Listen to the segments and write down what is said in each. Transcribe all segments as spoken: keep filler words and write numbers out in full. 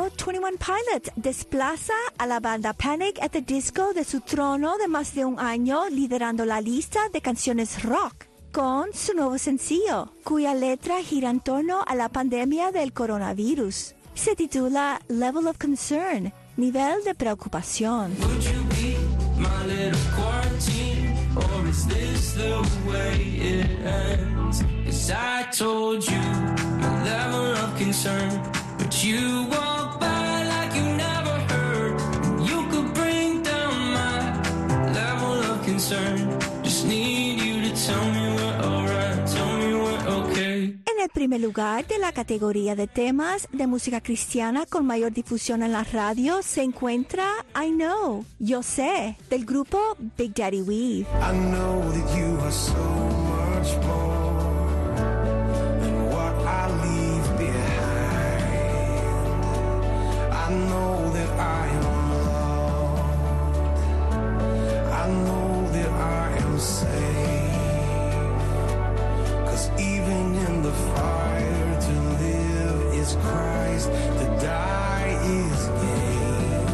twenty-one Pilots desplaza a la banda Panic! At the Disco de su trono de más de un año, liderando la lista de canciones rock con su nuevo sencillo, cuya letra gira en torno a la pandemia del coronavirus. Se titula Level of Concern, nivel de preocupación. Would you be my little quarantine, or is this the way it ends? 'Cause I told you my level of concern, but you walk by like you never heard. You could bring down my level of concern. Just need you to tell me we're alright, tell me we're okay. En el primer lugar de la categoría de temas de música cristiana con mayor difusión en la radio se encuentra I Know, Yo Sé, del grupo Big Daddy Weave. I know that you are so much more than what I leave behind. I know that I am loved. I know that I am safe. 'Cause even in the fire, to live is Christ, to die is gain.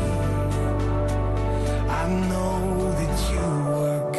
I know that you are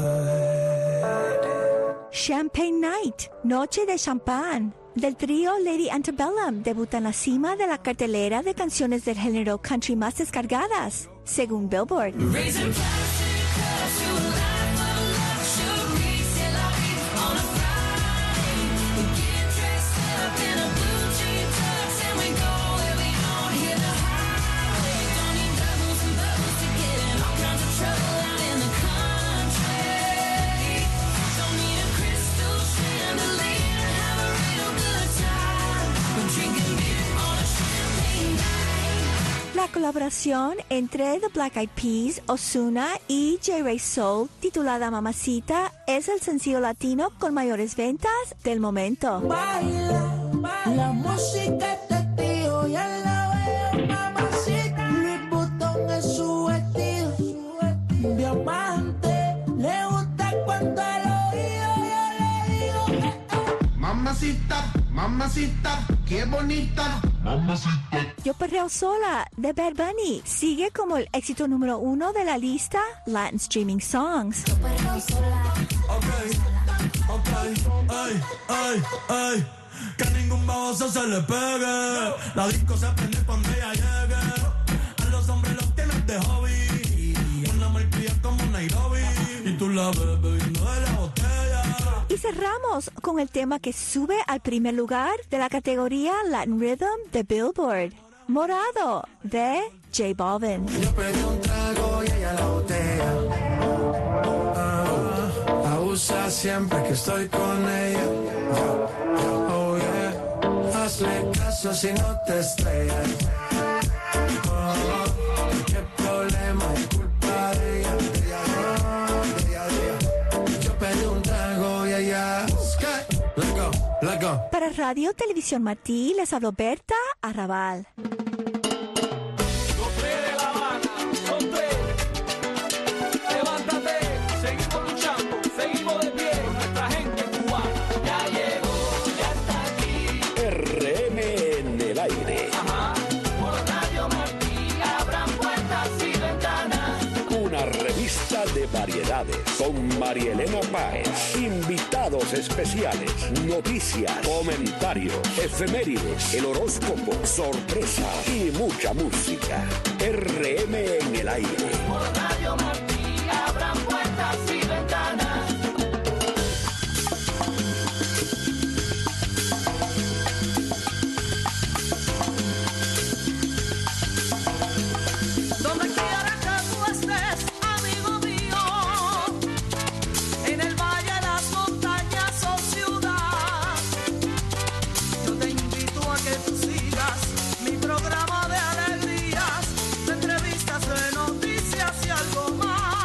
good. Champagne Night, Noche de Champán, del trío Lady Antebellum, debuta en la cima de la cartelera de canciones del género country más descargadas, según Billboard. Raising plastic cups to a life of luxury, c'est la vie on a Friday. We get dressed up in a blue jean tux and we go where we don't hear the highway. Don't need doubles and bubbles to get in all kinds of trouble out in the country. Don't need a crystal chandelier to have a real good time. We're drinking beer on a champagne night. La colaboración entre The Black Eyed Peas, Ozuna y J. Ray Soul, titulada Mamacita, es el sencillo latino con mayores ventas del momento. Baila, la música es testigo, ya la veo, mamacita. Louis Vuitton es su estilo, diamante, le gusta cuando al oído yo le digo, eh, eh. Mamacita, mamacita, qué bonita. Yo Perreo Sola, de Bad Bunny, sigue como el éxito número uno de la lista Latin Streaming Songs. Ok, ok, ay, ay, ay. Que ningún baboso se le pegue. La disco se prende cuando ella llegue. A los hombres los tienes de hobby. Una malcria como Nairobi. Y tú la ves bebiendo de la botella. Y cerramos con el tema que sube al primer lugar de la categoría Latin Rhythm de Billboard, Morado, de J Balvin. Yo pedí un trago y ella la botella. Ah, la usa siempre que estoy con ella. Oh yeah, hazle caso si no te estrellas. Oh, qué problema es culpa de ella, de ella, de ella, de ella. Yo pedí un trago y ella. Let's go, let's go. Para Radio Televisión Martí les habló Berta Arrabal. R M en el aire. Ajá, por Radio Martí abran puertas y ventanas. Una revista de variedades con María Elena Páez. Invitados especiales, noticias, comentarios, efemérides, el horóscopo, sorpresas y mucha música. R M en el aire. Por Radio Martí abran puertas y ventanas. Donde quiera que tú estés, amigo mío, en el valle, las montañas o ciudad, yo te invito a que tú sigas mi programa de alegrías, de entrevistas, de noticias y algo más.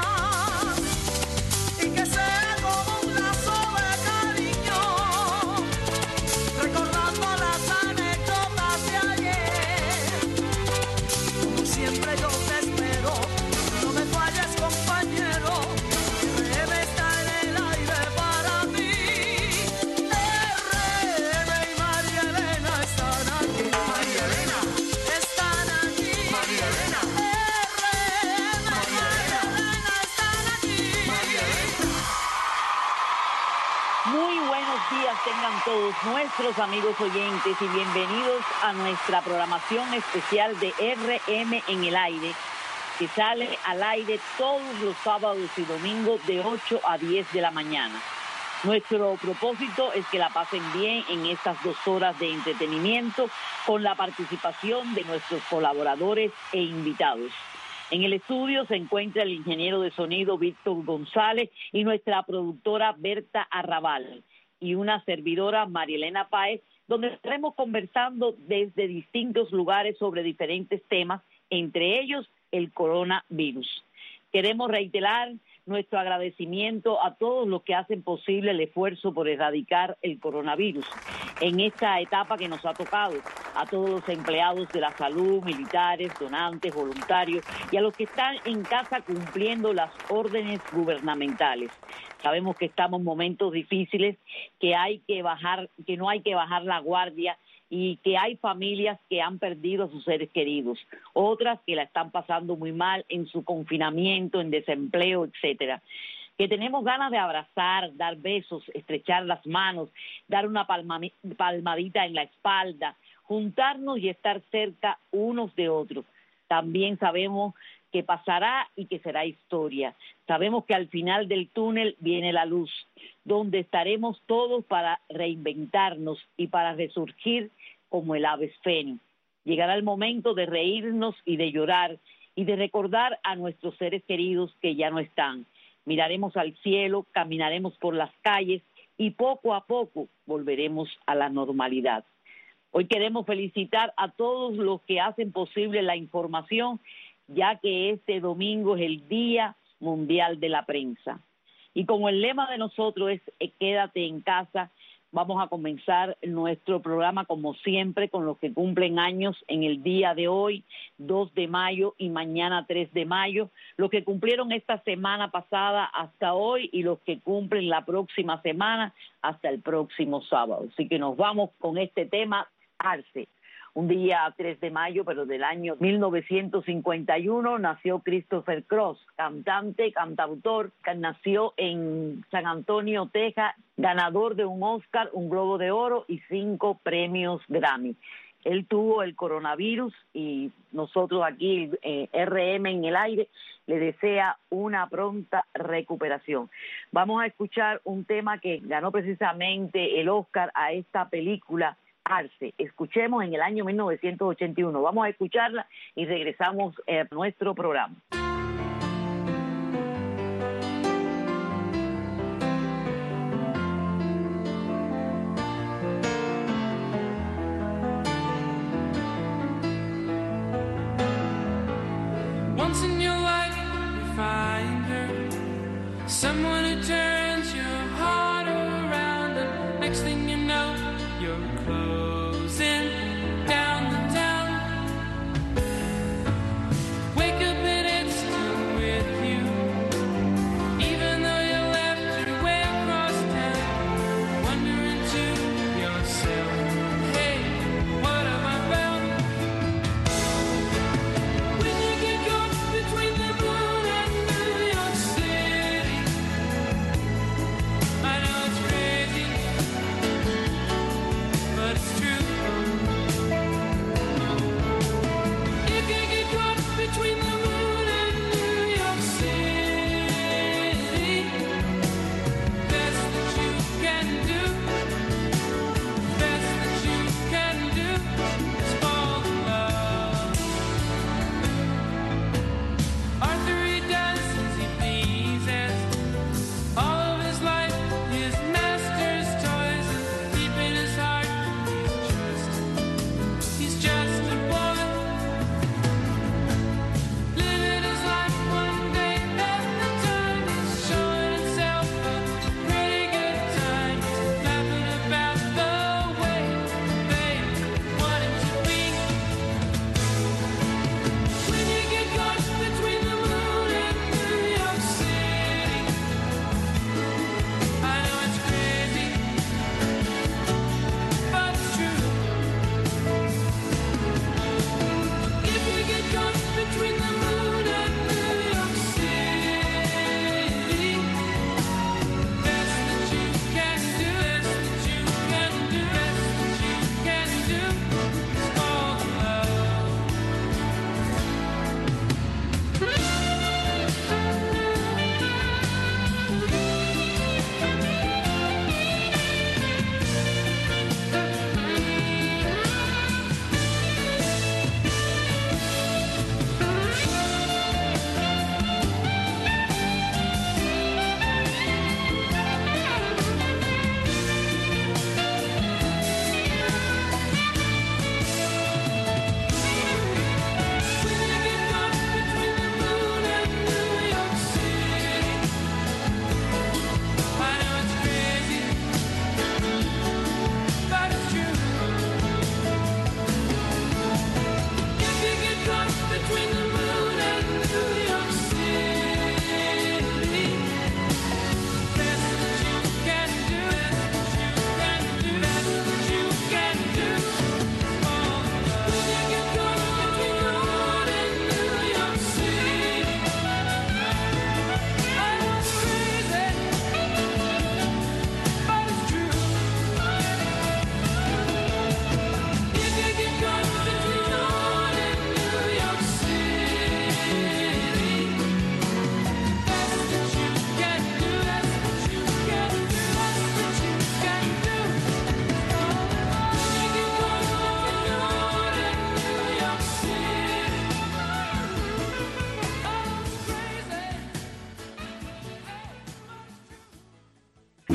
todos nuestros amigos oyentes y bienvenidos a nuestra programación especial de R M en el aire, que sale al aire todos los sábados y domingos de ocho a diez de la mañana. Nuestro propósito es que la pasen bien en estas dos horas de entretenimiento con la participación de nuestros colaboradores e invitados. En el estudio se encuentra el ingeniero de sonido Víctor González y nuestra productora Berta Arrabal y una servidora Marielena Páez, donde estaremos conversando desde distintos lugares sobre diferentes temas, entre ellos el coronavirus. Queremos reiterar nuestro agradecimiento a todos los que hacen posible el esfuerzo por erradicar el coronavirus en esta etapa que nos ha tocado, a todos los empleados de la salud, militares, donantes, voluntarios y a los que están en casa cumpliendo las órdenes gubernamentales. Sabemos que estamos en momentos difíciles, que hay que bajar, que no hay que bajar la guardia y que hay familias que han perdido a sus seres queridos, otras que la están pasando muy mal en su confinamiento, en desempleo, etcétera. Que tenemos ganas de abrazar, dar besos, estrechar las manos, dar una palma, palmadita en la espalda, juntarnos y estar cerca unos de otros. También sabemos que pasará y que será historia. Sabemos que al final del túnel viene la luz, donde estaremos todos para reinventarnos y para resurgir como el ave fénix. Llegará el momento de reírnos y de llorar y de recordar a nuestros seres queridos que ya no están. Miraremos al cielo, caminaremos por las calles y poco a poco volveremos a la normalidad. Hoy queremos felicitar a todos los que hacen posible la información, ya que este domingo es el Día Mundial de la Prensa. Y como el lema de nosotros es eh, quédate en casa, vamos a comenzar nuestro programa como siempre con los que cumplen años en el día de hoy, dos de mayo y mañana tres de mayo, los que cumplieron esta semana pasada hasta hoy y los que cumplen la próxima semana hasta el próximo sábado. Así que nos vamos con este tema, Arce. Un día tres de mayo, pero del año mil novecientos cincuenta y uno, nació Christopher Cross, cantante, cantautor, que nació en San Antonio, Texas, ganador de un Oscar, un Globo de Oro y cinco premios Grammy. Él tuvo el coronavirus y nosotros aquí, eh, R M en el aire, le desea una pronta recuperación. Vamos a escuchar un tema que ganó precisamente el Oscar a esta película, Arce. Escuchemos en el año mil novecientos ochenta y uno. Vamos a escucharla y regresamos a nuestro programa. Once in your life you find her, someone who turns your heart around, and next thing you know you're closing down the town. Wake up and it's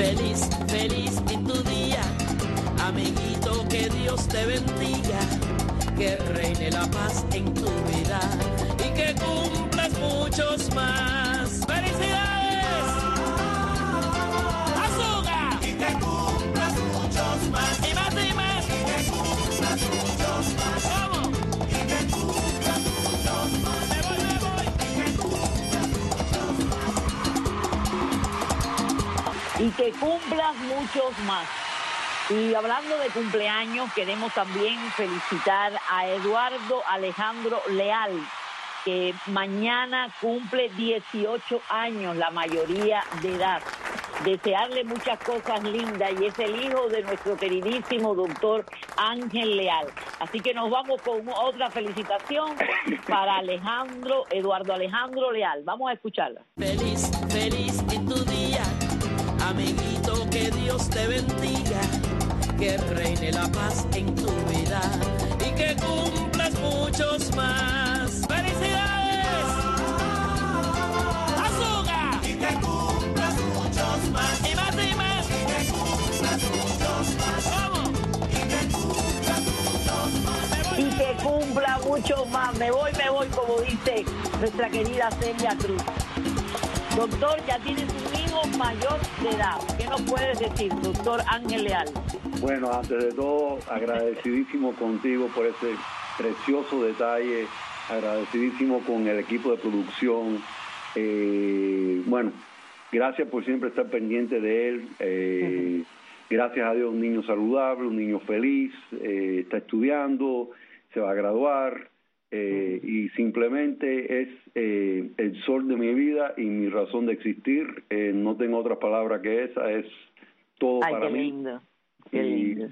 Feliz, feliz en tu día, amiguito, que Dios te bendiga, que reine la paz en tu vida y que cumplas muchos más. ¡Felicidades! ¡Azúcar! Y que cumplas muchos más. Y más y más. Y que cumplas muchos más. ¿Cómo? Y que cumplas muchos más. Me voy, me voy. Y que cumplas muchos más. Y que cumplas muchos más. Y hablando de cumpleaños, queremos también felicitar a Eduardo Alejandro Leal, que mañana cumple dieciocho años, la mayoría de edad. Desearle muchas cosas lindas, y es el hijo de nuestro queridísimo doctor Ángel Leal. Así que nos vamos con otra felicitación para Alejandro, Eduardo Alejandro Leal. Vamos a escucharla. Feliz, feliz en tu día, amiguito, que Dios te bendiga, que reine la paz en tu vida y que cumplas muchos más. ¡Felicidades! ¡Azúcar! Y que cumplas muchos más. Y más y más. Y que cumplas muchos más. ¿Cómo? Y que cumplas muchos más. Y que cumpla mucho más. Me voy, me voy, como dice nuestra querida Celia Cruz. Doctor, ya tienes un hijo mayor de edad. ¿Qué nos puedes decir, doctor Ángel Leal? Bueno, antes de todo, agradecidísimo contigo por ese precioso detalle, agradecidísimo con el equipo de producción. Eh, bueno, gracias por siempre estar pendiente de él. Eh, uh-huh. Gracias a Dios, un niño saludable, un niño feliz, eh, está estudiando, se va a graduar. Eh, uh-huh. Y simplemente es eh, el sol de mi vida y mi razón de existir. Eh, no tengo otra palabra que esa, es todo Ay, para qué mí. Lindo. Qué y, lindo.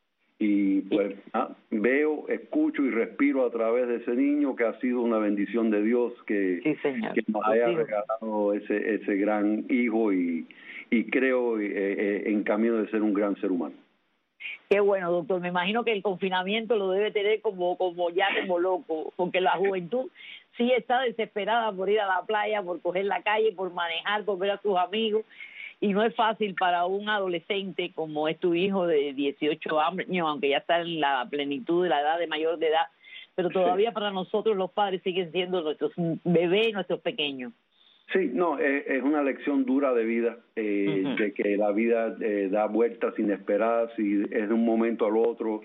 y pues ah, veo, escucho y respiro a través de ese niño, que ha sido una bendición de Dios que, sí, señor. que nos haya regalado ese, ese gran hijo, y, y creo eh, eh, en camino de ser un gran ser humano. Qué bueno, doctor. Me imagino que el confinamiento lo debe tener como, como ya como loco, porque la juventud sí está desesperada por ir a la playa, por coger la calle, por manejar, por ver a sus amigos, y no es fácil para un adolescente como es tu hijo de dieciocho años, aunque ya está en la plenitud de la edad de mayor de edad, pero todavía para nosotros los padres siguen siendo nuestros bebés, nuestros pequeños. Sí, no, es, es una lección dura de vida, eh, uh-huh. de que la vida eh, da vueltas inesperadas y es de un momento al otro.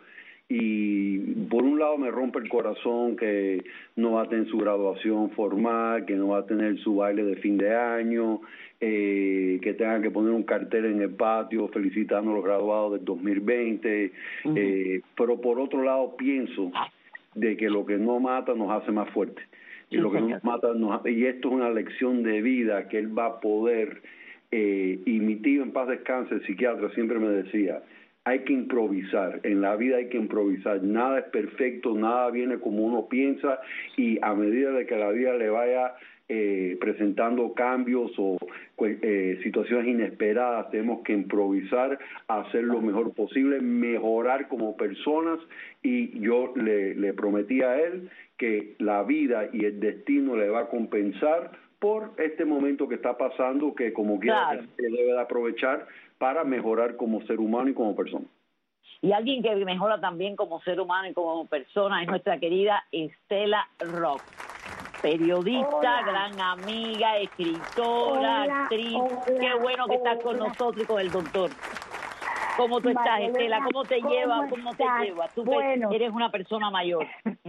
Y por un lado me rompe el corazón que no va a tener su graduación formal, que no va a tener su baile de fin de año, eh, que tenga que poner un cartel en el patio felicitando a los graduados del dos mil veinte. Uh-huh. Eh, pero por otro lado pienso de que lo que no mata nos hace más fuertes. Y lo que nos mata, nos, y esto es una lección de vida que él va a poder, eh, y mi tío en paz descanse, el psiquiatra, siempre me decía, hay que improvisar, en la vida hay que improvisar, nada es perfecto, nada viene como uno piensa, y a medida de que la vida le vaya eh, presentando cambios o eh, situaciones inesperadas, tenemos que improvisar, hacer lo mejor posible, mejorar como personas, y yo le, le prometí a él que la vida y el destino le va a compensar por este momento que está pasando, que como quiera claro. que se debe de aprovechar para mejorar como ser humano y como persona. Y alguien que mejora también como ser humano y como persona es nuestra querida Estela Rock, periodista, hola. Gran amiga, escritora, hola, actriz. Hola, Qué bueno que hola. Estás con nosotros y con el doctor. ¿Cómo tú estás, Marilena, Estela? ¿Cómo te ¿cómo llevas? ¿Cómo te llevas? Tú bueno. eres una persona mayor.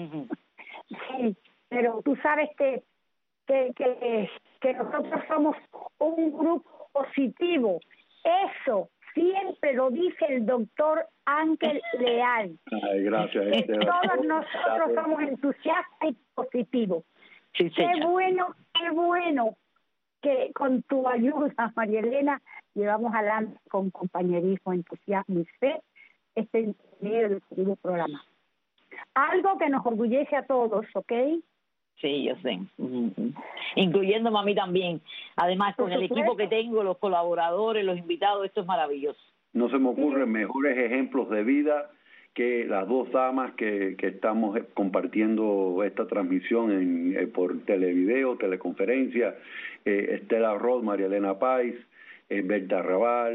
Sí, pero tú sabes que, que, que, que nosotros somos un grupo positivo. Eso siempre lo dice el doctor Ángel Leal. Ay, gracias. Que todos nosotros somos entusiastas y positivos. Sí, qué bueno, qué bueno que con tu ayuda, María Elena, llevamos adelante con compañerismo, entusiasmo y fe este medio del programa. Algo que nos orgullece a todos, ¿ok? Sí, yo sé. Uh-huh. Incluyéndome a mí también. Además, con el equipo que tengo, los colaboradores, los invitados, esto es maravilloso. No se me ocurren sí. mejores ejemplos de vida que las dos damas que, que estamos compartiendo esta transmisión en, eh, por televideo, teleconferencia, eh, Estela Roth, María Elena Páez, eh, Berta Raval,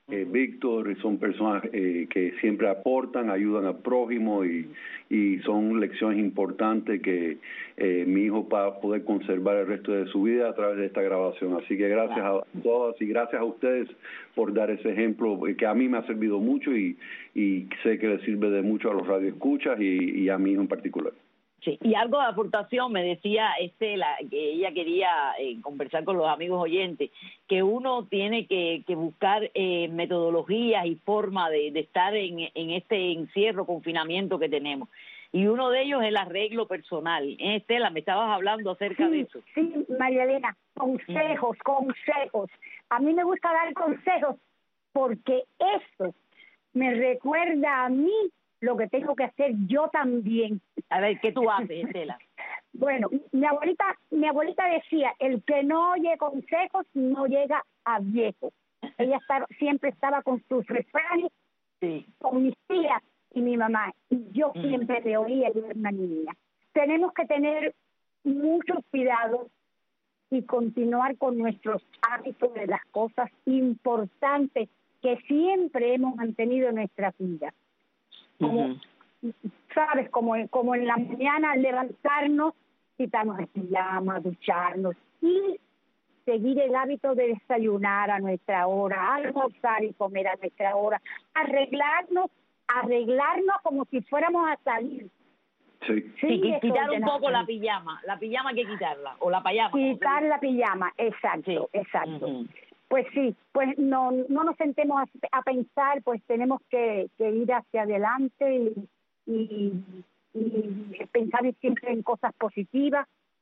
eh, Víctor, son personas eh, que siempre aportan, ayudan al prójimo y, y son lecciones importantes que eh, mi hijo va a poder conservar el resto de su vida a través de esta grabación. Así que gracias a todas y gracias a ustedes por dar ese ejemplo que a mí me ha servido mucho y, y sé que le sirve de mucho a los radioescuchas y, y a mí en particular. Sí, y algo de aportación, me decía Estela, que ella quería eh, conversar con los amigos oyentes, que uno tiene que, que buscar eh, metodologías y formas de, de estar en, en este encierro, confinamiento que tenemos. Y uno de ellos es el arreglo personal. ¿Eh, Estela, me estabas hablando acerca sí, de eso? Sí, María Elena, consejos, uh-huh. consejos. A mí me gusta dar consejos porque eso me recuerda a mí lo que tengo que hacer yo también. A ver, ¿qué tú haces, Estela? Bueno, mi abuelita, mi abuelita decía, el que no oye consejos no llega a viejo. Ella estaba, siempre estaba con sus refranes, sí. con mis tías y mi mamá. Y yo mm. siempre le oía, yo era una niña. Tenemos que tener mucho cuidado y continuar con nuestros hábitos de las cosas importantes que siempre hemos mantenido en nuestra vida. Como, uh-huh. sabes, como, como en la mañana levantarnos, quitarnos el pijama, ducharnos y seguir el hábito de desayunar a nuestra hora, almorzar y comer a nuestra hora, arreglarnos, arreglarnos como si fuéramos a salir. Sí, sí, sí quitar un poco la pijama, la pijama hay que quitarla, o la pijama. Quitar la pijama, exacto, sí. exacto. Uh-huh. Pues sí, pues no no nos sentemos a, a pensar, pues tenemos que, que ir hacia adelante y, y, y pensar siempre en cosas positivas.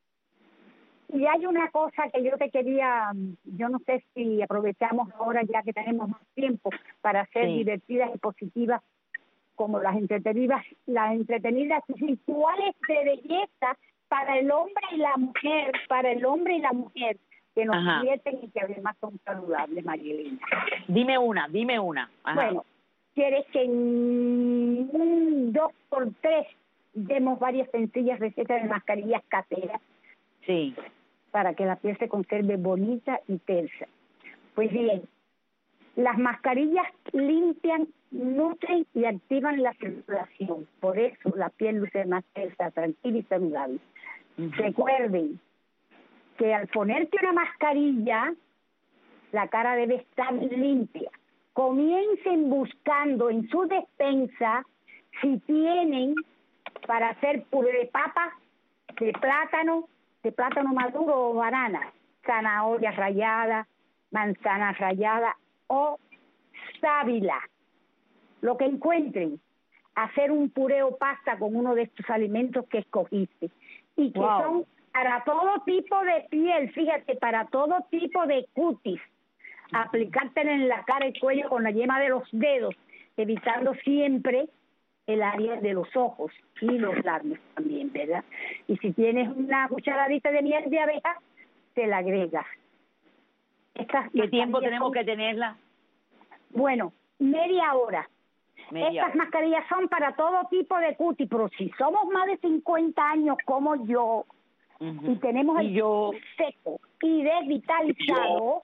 Y hay una cosa que yo te quería, yo no sé si aprovechamos ahora ya que tenemos más tiempo para ser sí. divertidas y positivas, como las entretenidas, las entretenidas rituales de belleza para el hombre y la mujer, para el hombre y la mujer, que nos divierten y que además son saludables, María Elena. Dime una, dime una. Ajá. Bueno, ¿quieres que en un dos por tres demos varias sencillas recetas de mascarillas caseras? Sí. Para que la piel se conserve bonita y tersa. Pues bien, las mascarillas limpian, nutren y activan la circulación. Por eso la piel luce más tersa, tranquila y saludable. Uh-huh. Recuerden que al ponerte una mascarilla, la cara debe estar limpia. Comiencen buscando en su despensa si tienen para hacer puré de papa, de plátano, de plátano maduro o banana, zanahoria rallada, manzana rallada o sábila. Lo que encuentren, hacer un puré o pasta con uno de estos alimentos que escogiste y que wow. son para todo tipo de piel, fíjate, para todo tipo de cutis. Aplicártela en la cara y cuello con la yema de los dedos, evitando siempre el área de los ojos y los labios también, ¿verdad? Y si tienes una cucharadita de miel de abeja, te la agregas. Estas ¿Qué tiempo tenemos son, que tenerla? Bueno, media hora. Media Estas hora. mascarillas son para todo tipo de cutis, pero si somos más de cincuenta años como yo, uh-huh. y tenemos el y yo seco y desvitalizado,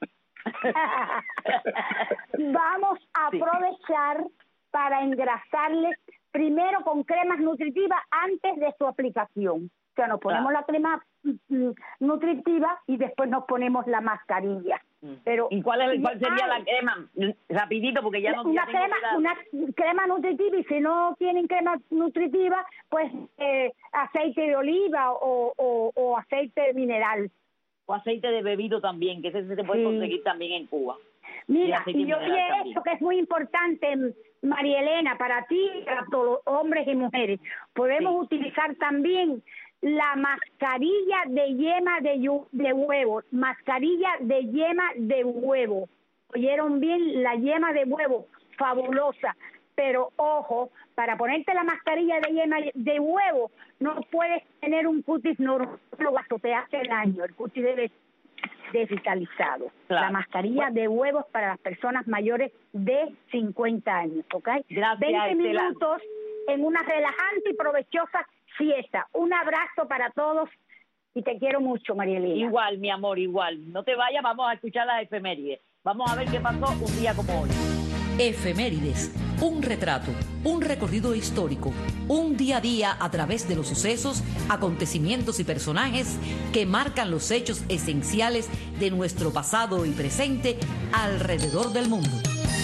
vamos a sí. aprovechar para engrasarles primero con cremas nutritivas antes de su aplicación. O sea, nos ponemos claro. la crema mm, nutritiva y después nos ponemos la mascarilla. Mm. Pero ¿Y cuál, es, cuál sería ah, la crema? Rapidito, porque ya no una ya crema, una crema nutritiva, y si no tienen crema nutritiva, pues eh, aceite de oliva o, o, o aceite mineral. O aceite de bebido también, que ese se puede sí. conseguir también en Cuba. Mira, y yo oye esto que es muy importante, María Elena, para ti y para todos los hombres y mujeres. Podemos sí. utilizar también la mascarilla de yema de, yu, de huevo, mascarilla de yema de huevo. ¿Oyeron bien? La yema de huevo, fabulosa. Pero ojo, para ponerte la mascarilla de yema de huevo, no puedes tener un cutis normal, te hace daño. El cutis debe desvitalizado. Claro. La mascarilla bueno. de huevos para las personas mayores de cincuenta años, ¿ok? Gracias, veinte minutos en una relajante y provechosa siesta. Un abrazo para todos y te quiero mucho, María Elena. Igual, mi amor, igual. No te vayas, vamos a escuchar las efemérides. Vamos a ver qué pasó un día como hoy. Efemérides, un retrato, un recorrido histórico, un día a día a través de los sucesos, acontecimientos y personajes que marcan los hechos esenciales de nuestro pasado y presente alrededor del mundo.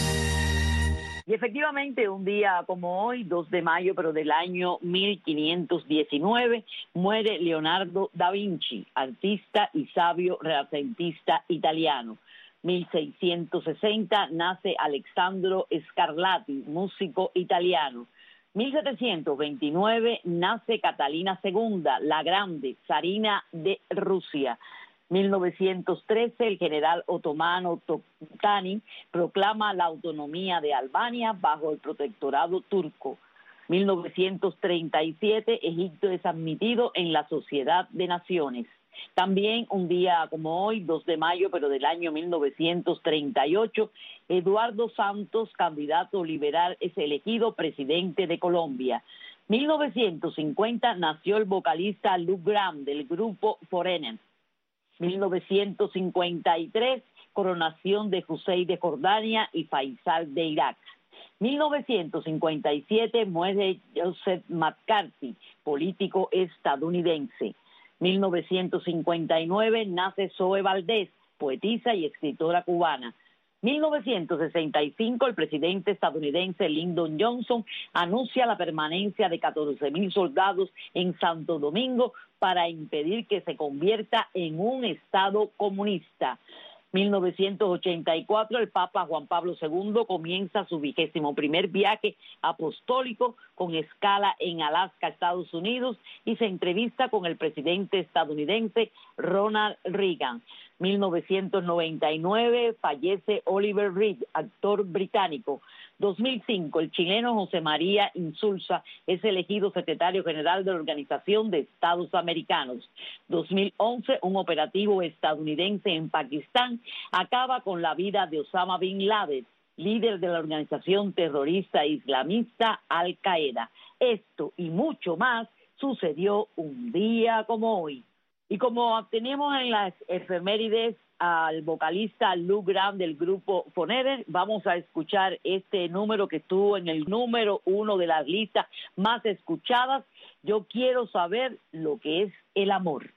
Y efectivamente, un día como hoy, dos de mayo, pero del año mil quinientos diecinueve, muere Leonardo da Vinci, artista y sabio renacentista italiano. mil seiscientos sesenta nace Alessandro Scarlatti, músico italiano. mil setecientos veintinueve nace Catalina segunda, la Grande, zarina de Rusia. mil novecientos trece, el general otomano Topkani proclama la autonomía de Albania bajo el protectorado turco. mil novecientos treinta y siete, Egipto es admitido en la Sociedad de Naciones. También un día como hoy, dos de mayo, pero del año mil novecientos treinta y ocho, Eduardo Santos, candidato liberal, es elegido presidente de Colombia. mil novecientos cincuenta nació el vocalista Luke Graham del grupo Foreigner. mil novecientos cincuenta y tres, coronación de Hussein de Jordania y Faisal de Irak. mil novecientos cincuenta y siete, muere Joseph McCarthy, político estadounidense. mil novecientos cincuenta y nueve, nace Zoe Valdés, poetisa y escritora cubana. mil novecientos sesenta y cinco, el presidente estadounidense Lyndon Johnson anuncia la permanencia de catorce mil soldados en Santo Domingo para impedir que se convierta en un estado comunista. mil novecientos ochenta y cuatro, el Papa Juan Pablo segundo comienza su vigésimo primer viaje apostólico con escala en Alaska, Estados Unidos, y se entrevista con el presidente estadounidense Ronald Reagan. mil novecientos noventa y nueve, fallece Oliver Reed, actor británico. dos mil cinco, el chileno José María Insulza es elegido secretario general de la Organización de Estados Americanos. dos mil once, un operativo estadounidense en Pakistán acaba con la vida de Osama Bin Laden, líder de la organización terrorista islamista Al-Qaeda. Esto y mucho más sucedió un día como hoy. Y como tenemos en las efemérides al vocalista Luke Graham del grupo Foreigner, vamos a escuchar este número que estuvo en el número uno de las listas más escuchadas. Yo quiero saber lo que es el amor.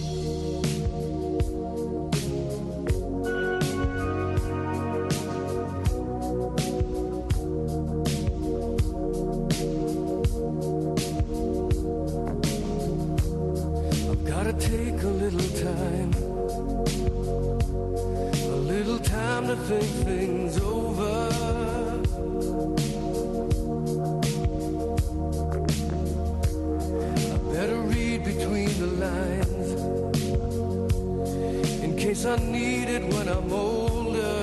Gotta take a little time, a little time to think things over. I better read between the lines, in case I need it when I'm older.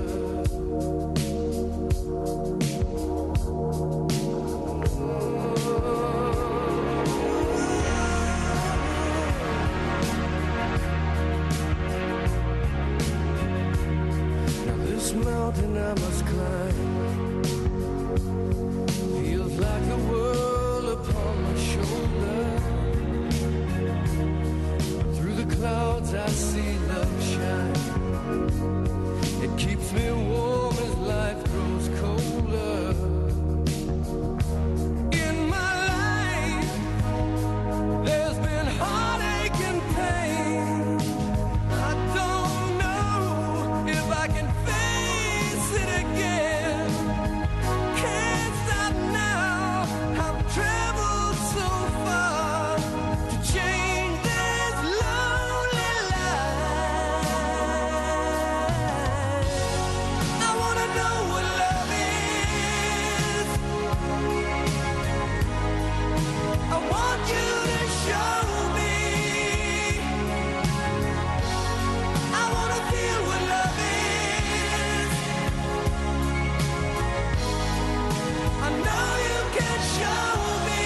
Mountain I must climb feels like the world upon my shoulder. Through the clouds I see love shine. It keeps me warm as life grows colder. In my life there's been heartache and pain. I don't know if I can it again. Can't stop now. I've traveled so far to change this lonely life. I wanna know what love is. I want you to show me. I wanna feel what love is. I know you can show me.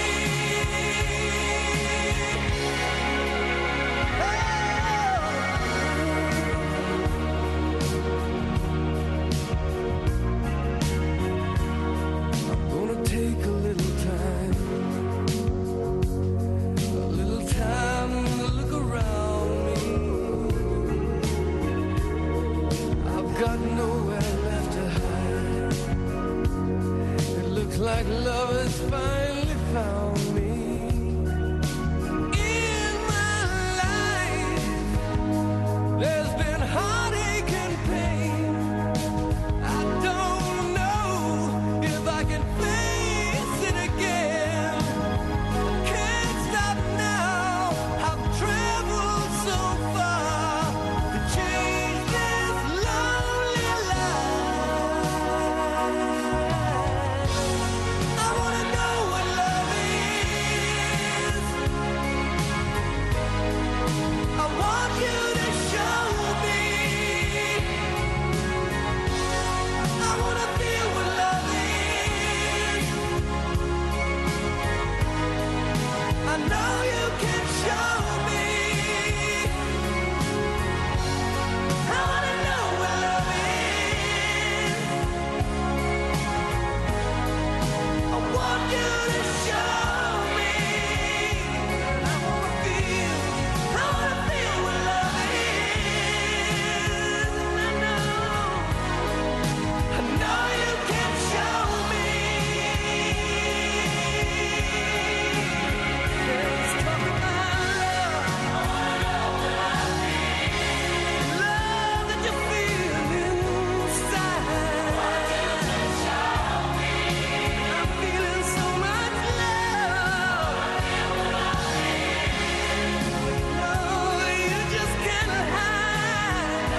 I'm gonna take a little time, a little time to look around me. I've got nowhere left to hide. like love has finally found me. In my life, there's been heartache and pain. I don't know if I can face it again. Can't stop now. I've traveled so far to change this lonely life. I wanna know what love is. I want you to show me. I wanna feel what love is. I know you can show me. I wanna know what love is. I want you to show me. I wanna feel, I wanna feel what love is. I know, I know you can show me. Let's talk about love. Love that you feel inside. I'm feeling so much love. No, you just can't hide.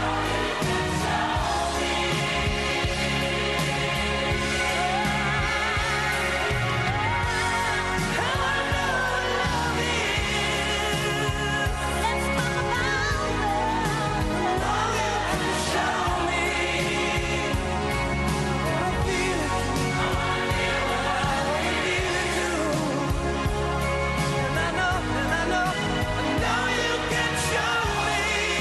I wanna know what love is. Let's talk about love. Oh, you can show me. I feel it. I feel it too. And I know, and I know, I know you can show me.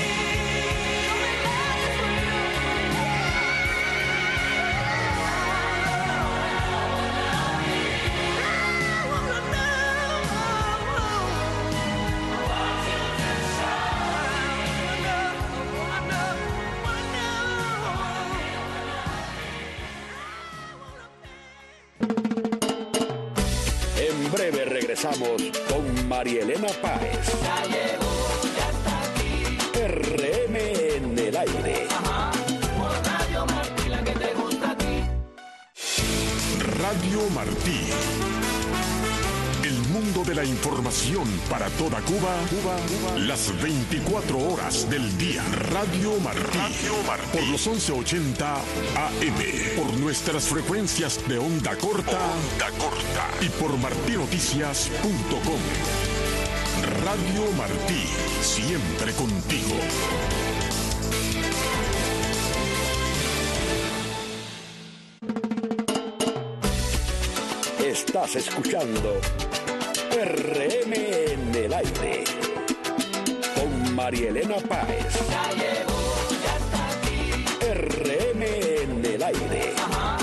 I wanna En breve regresamos con Marielena Páez. R M en el aire. Radio Martí. El mundo de la información para toda Cuba, Cuba, Cuba, las veinticuatro horas del día. Radio Martí. Radio Martí. Por los once ochenta A M. Por nuestras frecuencias de onda corta. Onda corta. Y por martinoticias punto com. Radio Martí. Siempre contigo. Estás escuchando R M en el aire con Marielena Páez. R M en el aire.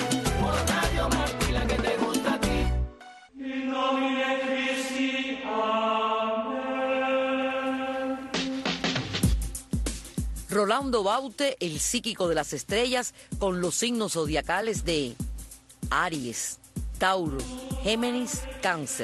Rolando Baute, el psíquico de las estrellas, con los signos zodiacales de Aries, Tauro, Géminis, Cáncer.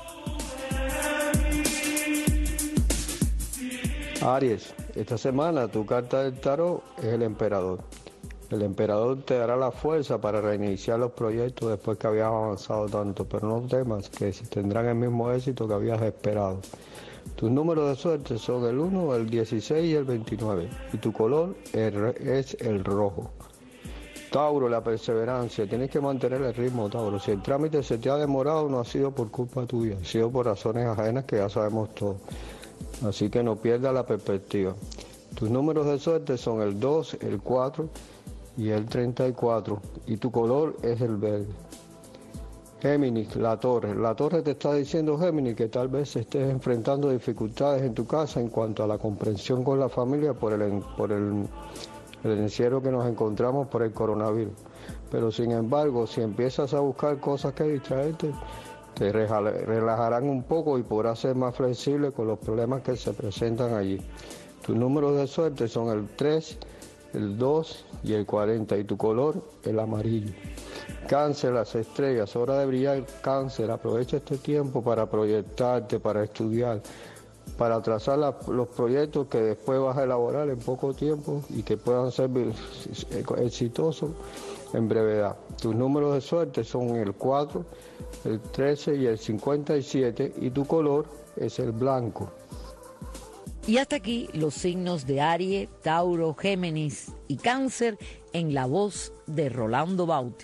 Aries, esta semana tu carta del tarot es el emperador. El emperador te dará la fuerza para reiniciar los proyectos después que habías avanzado tanto, pero no temas que tendrán el mismo éxito que habías esperado. Tus números de suerte son el uno, el dieciséis y el veintinueve, y tu color es el rojo. Tauro, la perseverancia, tienes que mantener el ritmo, Tauro. Si el trámite se te ha demorado, no ha sido por culpa tuya, ha sido por razones ajenas que ya sabemos todos. Así que no pierdas la perspectiva. Tus números de suerte son el dos, el cuatro y el treinta y cuatro, y tu color es el verde. Géminis, la torre. La torre te está diciendo, Géminis, que tal vez estés enfrentando dificultades en tu casa en cuanto a la comprensión con la familia por el, por el, el encierro que nos encontramos por el coronavirus. Pero sin embargo, si empiezas a buscar cosas que distraerte, te relajarán un poco y podrás ser más flexible con los problemas que se presentan allí. Tus números de suerte son el tres, el dos y el cuarenta, y tu color, el amarillo. Cáncer, las estrellas, hora de brillar. Cáncer, aprovecha este tiempo para proyectarte, para estudiar, para trazar la- los proyectos que después vas a elaborar en poco tiempo y que puedan ser vi- exitosos en brevedad. Tus números de suerte son el cuatro, el trece y el cincuenta y siete, y tu color es el blanco. Y hasta aquí los signos de Aries, Tauro, Géminis y Cáncer en la voz de Rolando Bauti.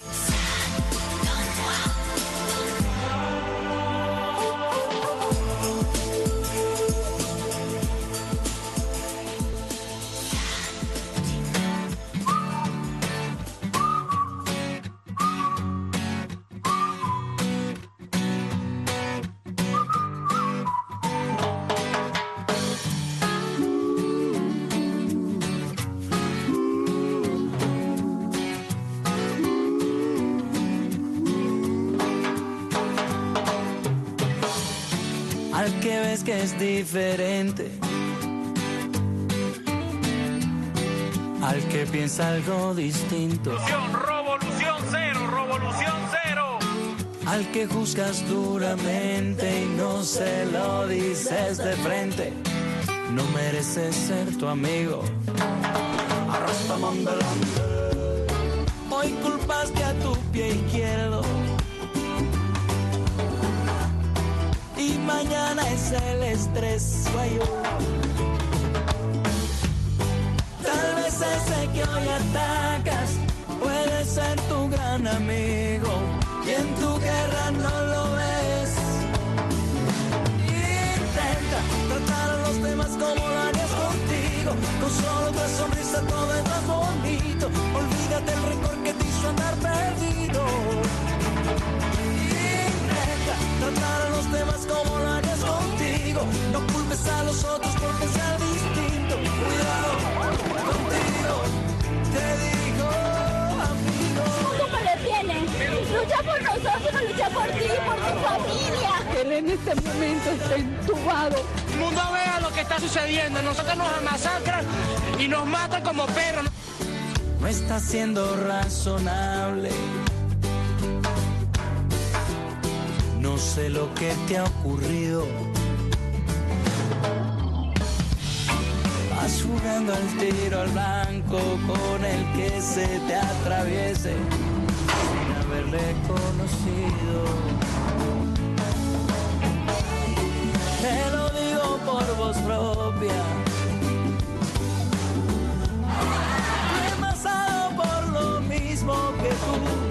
Al que ves que es diferente, al que piensa algo distinto, Revolución cero, revolución cero. al que juzgas duramente y no se lo dices de frente, no mereces ser tu amigo. Arrastramandelante. Hoy culpaste a tu pie izquierdo y mañana es el estrés mayor. Tal vez ese que hoy atacas puede ser tu gran amigo y en tu guerra no lo ves. Intenta tratar a los demás como lo harías contigo, con solo otra sonrisa todo es más bonito. Olvídate el rencor que te hizo andar perdido. Tratar a los demás como lo harías contigo. No culpes a los otros por pensar distinto. Cuidado contigo, te digo, amigo. Tú me detienes. Lucha por nosotros, lucha por ti, por tu familia. Él en este momento está entubado. El mundo vea lo que está sucediendo. Nosotros nos masacran y nos matan como perros. No estás siendo razonable. No sé lo que te ha ocurrido. Vas jugando al tiro al blanco con el que se te atraviese sin haberle conocido. Te lo digo por voz propia. He pasado por lo mismo que tú.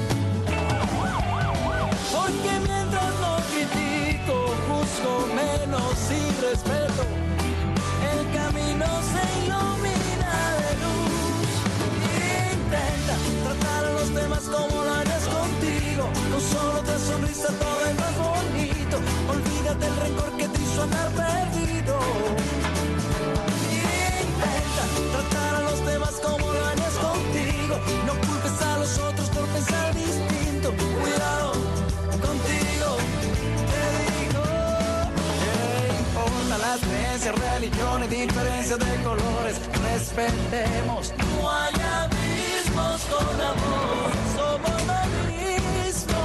Porque mientras no critico, juzgo menos y respeto, el camino se ilumina de luz. Intenta tratar a los demás como lo harías contigo, con solo otra sonrisa todo es más bonito. Olvídate el rencor que te hizo andar perdido. Intenta tratar a los demás como lo harías contigo, no culpes a los otros por pensar distinto. Cuidado contigo, te digo, ¿qué importa las creencias, religiones, diferencias de colores? Respetemos, no hay abismos con amor, somos lo mismo.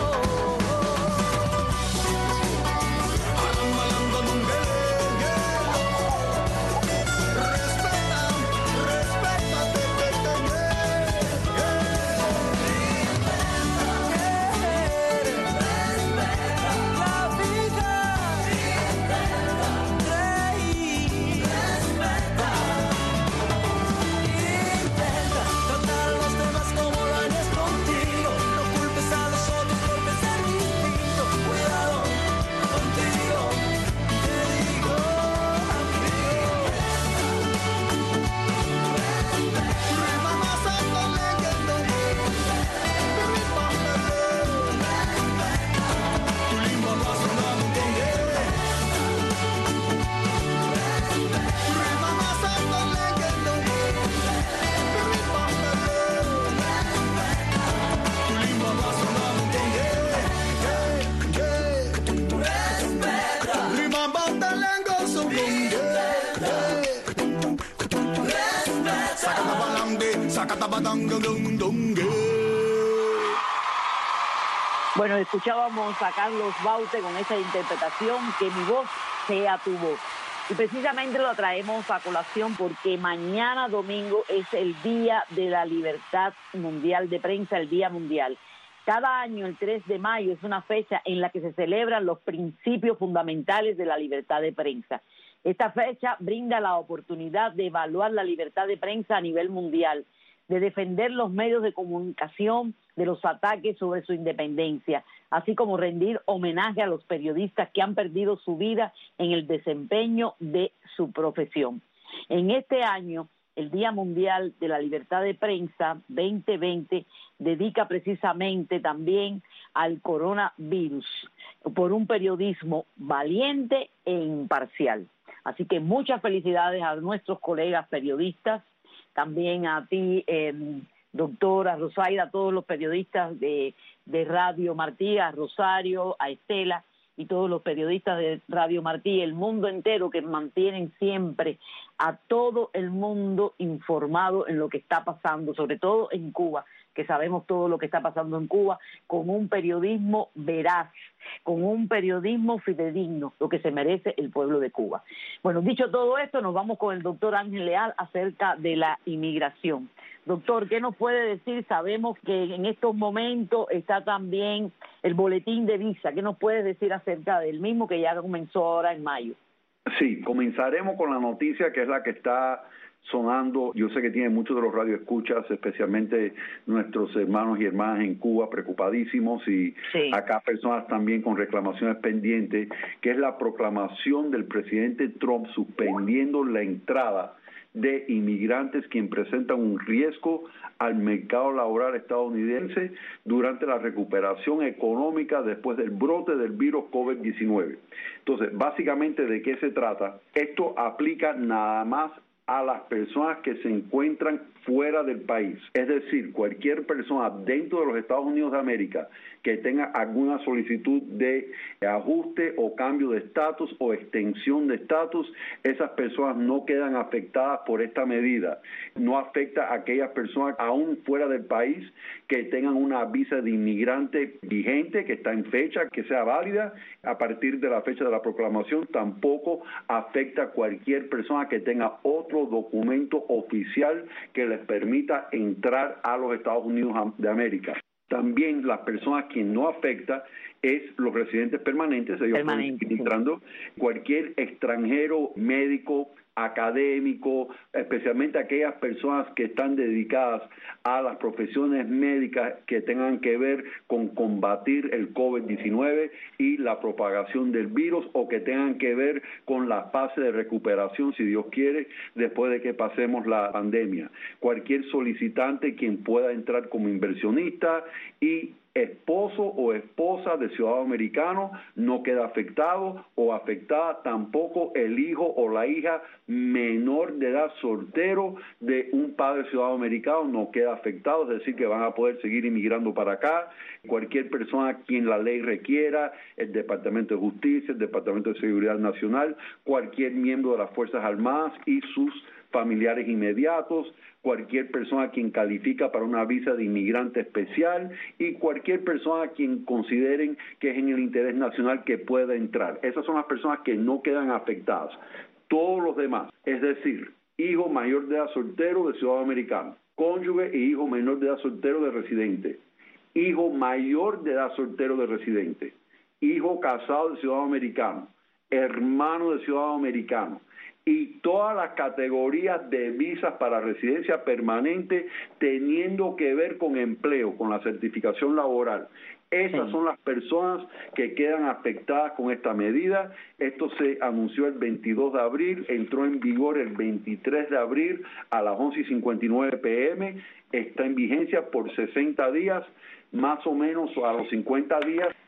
Bueno, escuchábamos a Carlos Baute con esa interpretación, Que mi voz sea tu voz. Y precisamente lo traemos a colación porque mañana domingo es el Día de la Libertad Mundial de Prensa, el Día Mundial. Cada año, el tres de mayo, es una fecha en la que se celebran los principios fundamentales de la libertad de prensa. Esta fecha brinda la oportunidad de evaluar la libertad de prensa a nivel mundial, de defender los medios de comunicación de los ataques sobre su independencia, así como rendir homenaje a los periodistas que han perdido su vida en el desempeño de su profesión. En este año, el Día Mundial de la Libertad de Prensa veinte veinte dedica precisamente también al coronavirus por un periodismo valiente e imparcial. Así que muchas felicidades a nuestros colegas periodistas, también a ti, eh, doctora Rosaida, a todos los periodistas de, de Radio Martí, a Rosario, a Estela y todos los periodistas de Radio Martí, el mundo entero, que mantienen siempre a todo el mundo informado en lo que está pasando, sobre todo en Cuba, que sabemos todo lo que está pasando en Cuba, con un periodismo veraz, con un periodismo fidedigno, lo que se merece el pueblo de Cuba. Bueno, dicho todo esto, nos vamos con el doctor Ángel Leal acerca de la inmigración. Doctor, ¿qué nos puede decir? Sabemos que en estos momentos está también el boletín de visa. ¿Qué nos puedes decir acerca del mismo, que ya comenzó ahora en mayo? Sí, comenzaremos con la noticia que es la que está sonando. Yo sé que tiene muchos de los radioescuchas, especialmente nuestros hermanos y hermanas en Cuba, preocupadísimos, y sí, acá personas también con reclamaciones pendientes, que es la proclamación del presidente Trump suspendiendo la entrada de inmigrantes quien presentan un riesgo al mercado laboral estadounidense durante la recuperación económica después del brote del virus COVID diecinueve. Entonces, básicamente, ¿de qué se trata? Esto aplica nada más a las personas que se encuentran fuera del país. Es decir, cualquier persona dentro de los Estados Unidos de América que tenga alguna solicitud de ajuste o cambio de estatus o extensión de estatus, esas personas no quedan afectadas por esta medida. No afecta a aquellas personas aún fuera del país que tengan una visa de inmigrante vigente, que está en fecha, que sea válida a partir de la fecha de la proclamación. Tampoco afecta a cualquier persona que tenga otro documento oficial que les permita entrar a los Estados Unidos de América. También las personas que no afecta es los residentes permanentes, ellos están entrando, cualquier extranjero médico, académico, especialmente aquellas personas que están dedicadas a las profesiones médicas que tengan que ver con combatir el COVID diecinueve y la propagación del virus, o que tengan que ver con la fase de recuperación, si Dios quiere, después de que pasemos la pandemia. Cualquier solicitante quien pueda entrar como inversionista y esposo o esposa de ciudadano americano no queda afectado o afectada, tampoco el hijo o la hija menor de edad soltero de un padre ciudadano americano no queda afectado, es decir, que van a poder seguir inmigrando para acá. Cualquier persona quien la ley requiera, el Departamento de Justicia, el Departamento de Seguridad Nacional, cualquier miembro de las Fuerzas Armadas y sus familiares inmediatos, cualquier persona quien califica para una visa de inmigrante especial y cualquier persona quien consideren que es en el interés nacional que pueda entrar. Esas son las personas que no quedan afectadas. Todos los demás, es decir, hijo mayor de edad soltero de ciudadano americano, cónyuge e hijo menor de edad soltero de residente, hijo mayor de edad soltero de residente, hijo casado de ciudadano americano, hermano de ciudadano americano, y todas las categorías de visas para residencia permanente teniendo que ver con empleo, con la certificación laboral. Esas sí son las personas que quedan afectadas con esta medida. Esto se anunció el veintidós de abril, entró en vigor el veintitrés de abril a las once y cincuenta y nueve pe eme, está en vigencia por sesenta días, más o menos a los cincuenta días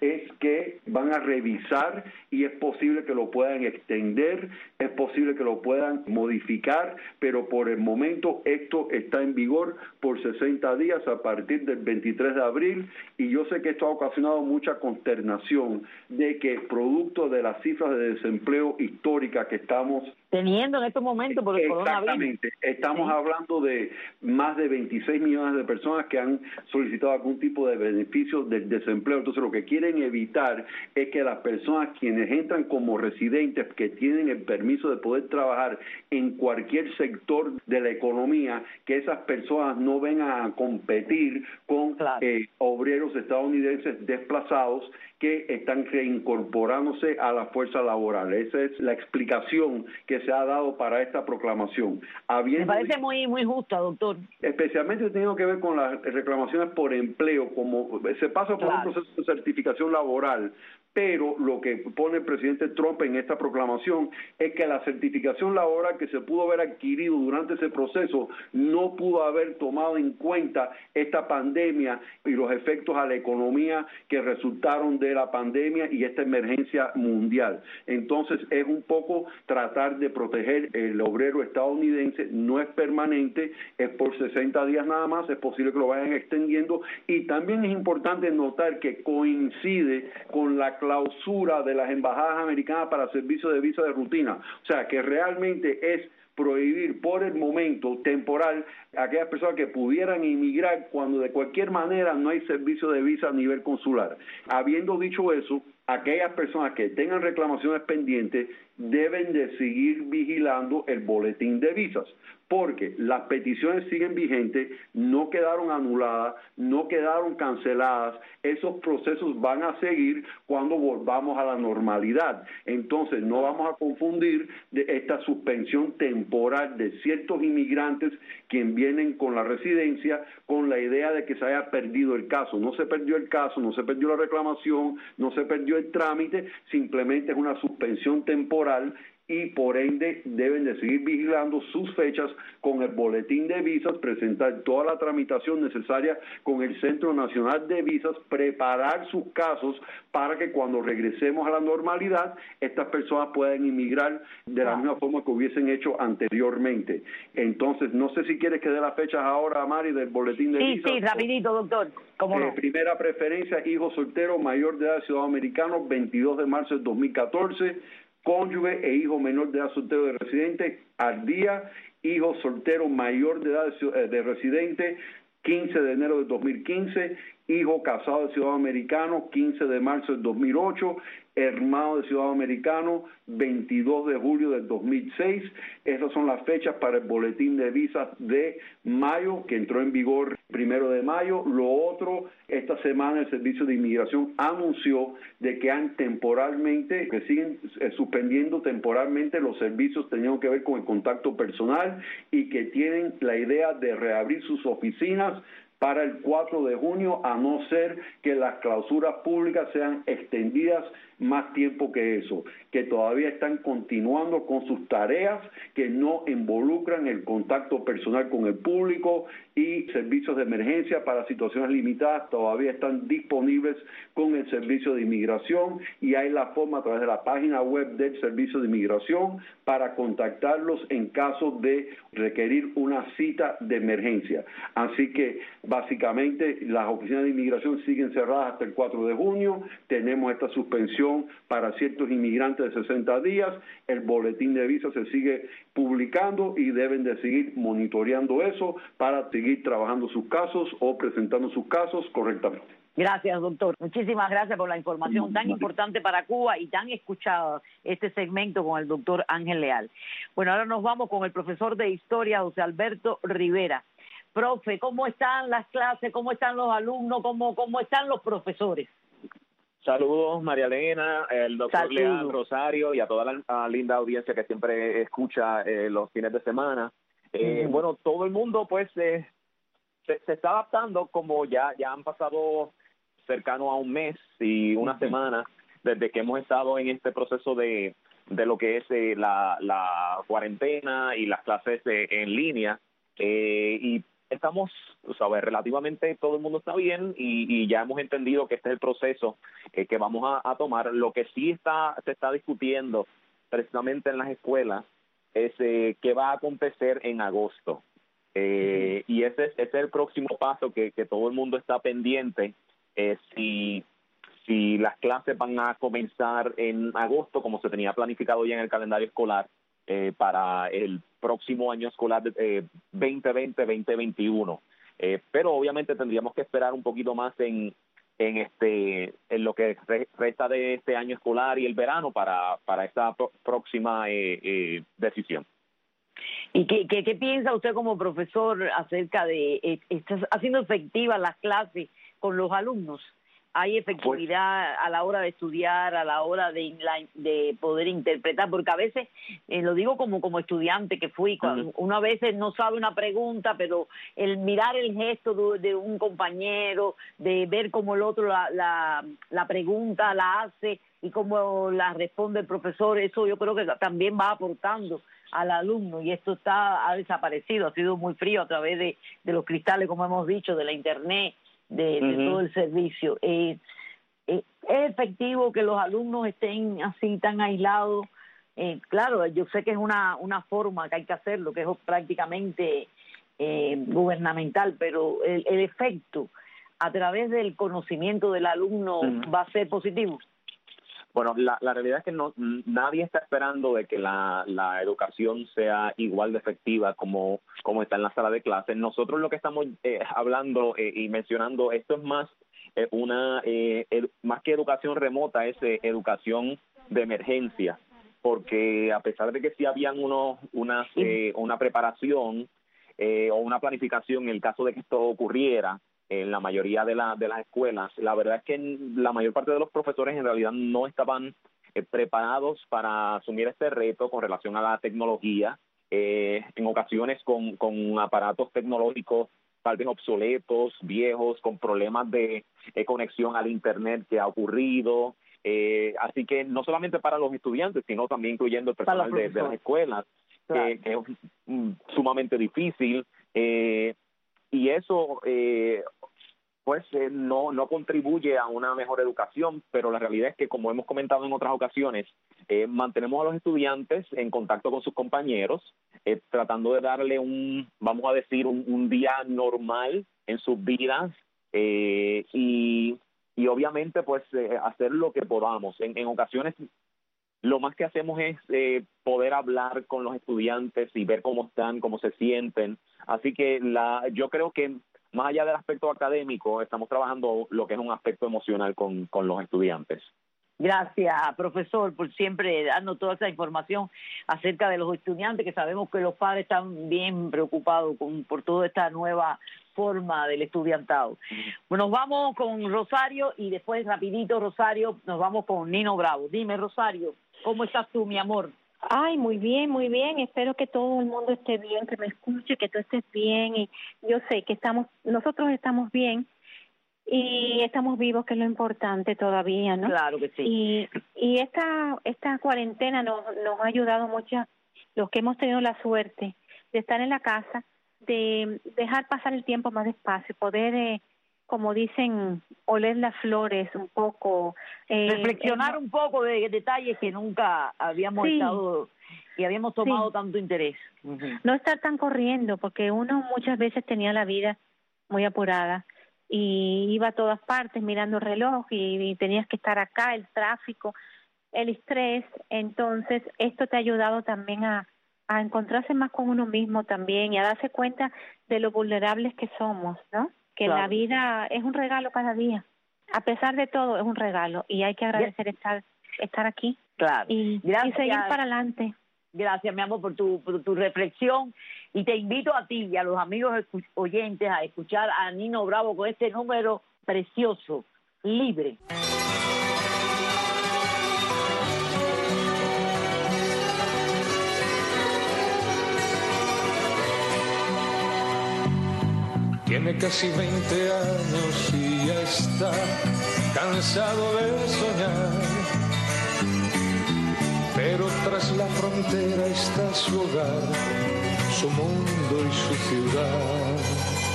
es que van a revisar y es posible que lo puedan extender, es posible que lo puedan modificar, pero por el momento esto está en vigor por sesenta días a partir del veintitrés de abril, y yo sé que esto ha ocasionado mucha consternación de que producto de las cifras de desempleo históricas que estamos teniendo en estos momentos por el coronavirus. Exactamente, estamos Sí. hablando de más de veintiséis millones de personas que han solicitado algún tipo de beneficio del desempleo. Entonces lo que quieren evitar es que las personas quienes entran como residentes, que tienen el permiso de poder trabajar en cualquier sector de la economía, que esas personas no vengan a competir con eh, obreros estadounidenses desplazados que están reincorporándose a la fuerza laboral. Esa es la explicación que se ha dado para esta proclamación. Habiendo Me parece muy muy justa, doctor. Especialmente teniendo que ver con las reclamaciones por empleo, como se pasa por Claro. un proceso de certificación laboral, pero lo que pone el presidente Trump en esta proclamación es que la certificación laboral que se pudo haber adquirido durante ese proceso no pudo haber tomado en cuenta esta pandemia y los efectos a la economía que resultaron de la pandemia y esta emergencia mundial. Entonces es un poco tratar de proteger el obrero estadounidense, no es permanente, es por sesenta días nada más, es posible que lo vayan extendiendo, y también es importante notar que coincide con la clausura de las embajadas americanas para servicios de visa de rutina, o sea que realmente es prohibir por el momento temporal a aquellas personas que pudieran inmigrar cuando de cualquier manera no hay servicio de visa a nivel consular. Habiendo dicho eso, aquellas personas que tengan reclamaciones pendientes deben de seguir vigilando el boletín de visas, porque las peticiones siguen vigentes, no quedaron anuladas, no quedaron canceladas, esos procesos van a seguir cuando volvamos a la normalidad. Entonces no vamos a confundir de esta suspensión temporal de ciertos inmigrantes quien vienen con la residencia con la idea de que se haya perdido el caso. No se perdió el caso, no se perdió la reclamación, no se perdió el trámite, simplemente es una suspensión temporal y por ende deben de seguir vigilando sus fechas con el boletín de visas, presentar toda la tramitación necesaria con el Centro Nacional de Visas, preparar sus casos para que cuando regresemos a la normalidad estas personas puedan inmigrar de la misma forma que hubiesen hecho anteriormente. Entonces, no sé si quieres que dé las fechas ahora, Mari, del boletín de Sí, visas. sí, rapidito, doctor. ¿Cómo Eh, no? primera preferencia, hijo soltero mayor de edad ciudadano americano, veintidós de marzo del dos mil catorce, cónyuge e hijo menor de edad soltero de residente al día, hijo soltero mayor de edad de, de residente, quince de enero del dos mil quince, hijo casado de ciudadano americano, quince de marzo del dos mil ocho, hermano de ciudadano americano, veintidós de julio del dos mil seis. Esas son las fechas para el boletín de visas de mayo, que entró en vigor primero de mayo. Lo otro, esta semana el Servicio de Inmigración anunció de que han temporalmente, que siguen eh, suspendiendo temporalmente los servicios teniendo que ver con el contacto personal y que tienen la idea de reabrir sus oficinas para el cuatro de junio, a no ser que las clausuras públicas sean extendidas más tiempo que eso, que todavía están continuando con sus tareas que no involucran el contacto personal con el público, y servicios de emergencia para situaciones limitadas todavía están disponibles con el Servicio de Inmigración, y hay la forma a través de la página web del Servicio de Inmigración para contactarlos en caso de requerir una cita de emergencia. Así que básicamente las oficinas de inmigración siguen cerradas hasta el cuatro de junio, tenemos esta suspensión para ciertos inmigrantes de sesenta días, el boletín de visas se sigue publicando y deben de seguir monitoreando eso para seguir trabajando sus casos o presentando sus casos correctamente. Gracias, doctor. Muchísimas gracias por la información tan importante para Cuba y tan escuchada este segmento con el doctor Ángel Leal. Bueno, ahora nos vamos con el profesor de Historia, José Alberto Rivera. Profe, ¿cómo están las clases? ¿Cómo están los alumnos? ¿Cómo, cómo están los profesores? Saludos, María Elena, el doctor Saludos. Leal Rosario y a toda la a linda audiencia que siempre escucha eh, los fines de semana. Eh, Ujú. Bueno, todo el mundo pues eh, se, se está adaptando, como ya ya han pasado cercano a un mes y una semana desde que hemos estado en este proceso de, de lo que es eh, la, la cuarentena y las clases de, en línea. Eh, y estamos, tú sabes, relativamente todo el mundo está bien y, y ya hemos entendido que este es el proceso eh, que vamos a, a tomar. Lo que sí está se está discutiendo precisamente en las escuelas es eh, qué va a acontecer en agosto. Eh, y ese es, ese es el próximo paso que, que todo el mundo está pendiente. Eh, si, si las clases van a comenzar en agosto, como se tenía planificado ya en el calendario escolar, eh, para el próximo año escolar eh, veinte veinte veinte veintiuno. Eh, pero obviamente tendríamos que esperar un poquito más en en este en lo que re- resta de este año escolar y el verano para para esta pro- próxima eh, eh, decisión. ¿Y qué, qué, qué piensa usted como profesor acerca de eh, estás haciendo efectivas las clases con los alumnos? ¿Hay efectividad a la hora de estudiar, a la hora de, la- de poder interpretar? Porque a veces, eh, lo digo como como estudiante que fui, cuando uno a veces no sabe una pregunta, pero el mirar el gesto de, de un compañero, de ver cómo el otro la, la, la pregunta la hace y cómo la responde el profesor, eso yo creo que también va aportando al alumno, y esto está ha desaparecido, ha sido muy frío a través de, de los cristales, como hemos dicho, de la internet, de, de Ujú. todo el servicio. Eh, eh, ¿Es efectivo que los alumnos estén así tan aislados? Eh, claro, yo sé que es una, una forma que hay que hacerlo, que es prácticamente eh, gubernamental, pero el, el efecto a través del conocimiento del alumno Ujú. va a ser positivo. Bueno, la, la realidad es que no nadie está esperando de que la, la educación sea igual de efectiva como, como está en la sala de clases. Nosotros lo que estamos eh, hablando eh, y mencionando, esto es más eh, una eh, ed- más que educación remota, es eh, educación de emergencia, porque a pesar de que sí habían unos unas eh, una preparación eh, o una planificación en el caso de que esto ocurriera en la mayoría de, la, de las escuelas, la verdad es que la mayor parte de los profesores en realidad no estaban eh, preparados para asumir este reto con relación a la tecnología, eh, en ocasiones con, con aparatos tecnológicos tal vez obsoletos, viejos, con problemas de eh, conexión al Internet que ha ocurrido. Eh, así que no solamente para los estudiantes, sino también incluyendo el Para los personal de, de las profesores. escuelas, Claro. que, que es mm, sumamente difícil. Eh, y eso eh, pues eh, no no contribuye a una mejor educación, pero la realidad es que, como hemos comentado en otras ocasiones, eh, mantenemos a los estudiantes en contacto con sus compañeros, eh, tratando de darle un, vamos a decir, un, un día normal en sus vidas, eh, y, y obviamente pues eh, hacer lo que podamos. En, en ocasiones lo más que hacemos es eh, poder hablar con los estudiantes y ver cómo están, cómo se sienten. Así que la yo creo que más allá del aspecto académico, estamos trabajando lo que es un aspecto emocional con, con los estudiantes. Gracias, profesor, por siempre darnos toda esa información acerca de los estudiantes, que sabemos que los padres están bien preocupados con, por toda esta nueva forma del estudiantado. Bueno, nos vamos con Rosario y después rapidito, Rosario, nos vamos con Nino Bravo. Dime, Rosario, ¿cómo estás tú, mi amor? Ay, muy bien, muy bien. Espero que todo el mundo esté bien, que me escuche, que tú estés bien. Y yo sé que estamos, nosotros estamos bien y estamos vivos, que es lo importante todavía, ¿no? Claro que sí. Y, y esta esta cuarentena nos, nos ha ayudado mucho, los que hemos tenido la suerte de estar en la casa, de dejar pasar el tiempo más despacio, poder, eh, como dicen, oler las flores un poco. Eh, Reflexionar eh, un poco de detalles que nunca habíamos Sí. estado y habíamos tomado Sí. tanto interés. No estar tan corriendo, porque uno muchas veces tenía la vida muy apurada y iba a todas partes mirando el reloj y, y tenías que estar acá, el tráfico, el estrés. Entonces esto te ha ayudado también a, a encontrarse más con uno mismo también y a darse cuenta de lo vulnerables que somos, ¿no? Que Claro. la vida es un regalo cada día. A pesar de todo es un regalo y hay que agradecer estar estar aquí Claro. y, y Gracias. seguir para adelante. Gracias, mi amor, por tu, por tu reflexión. Y te invito a ti y a los amigos escu- oyentes a escuchar a Nino Bravo con este número precioso, Libre. Tiene casi veinte años y ya está cansado de soñar. Pero tras la frontera está su hogar, su mundo y su ciudad.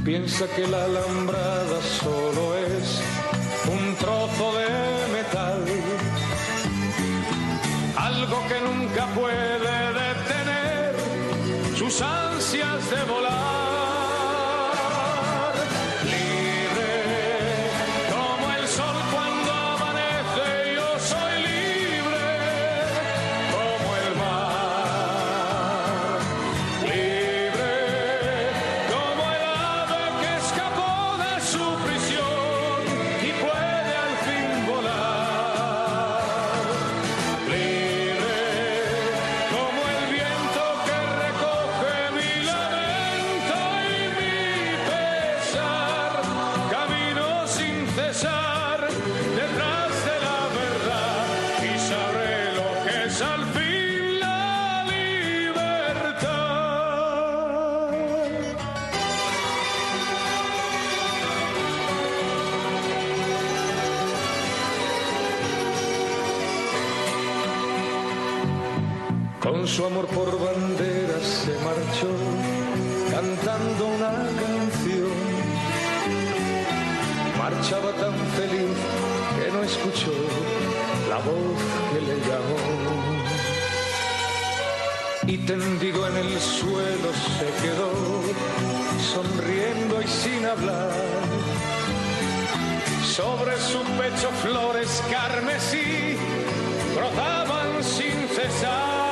piensa que la alambrada solo es un trozo de metal, algo que nunca puede detener sus ansias de volar. Con su amor por bandera se marchó cantando una canción. Marchaba tan feliz que no escuchó la voz que le llamó. Y tendido en el suelo se quedó, sonriendo y sin hablar. Sobre su pecho flores carmesí brotaban sin cesar.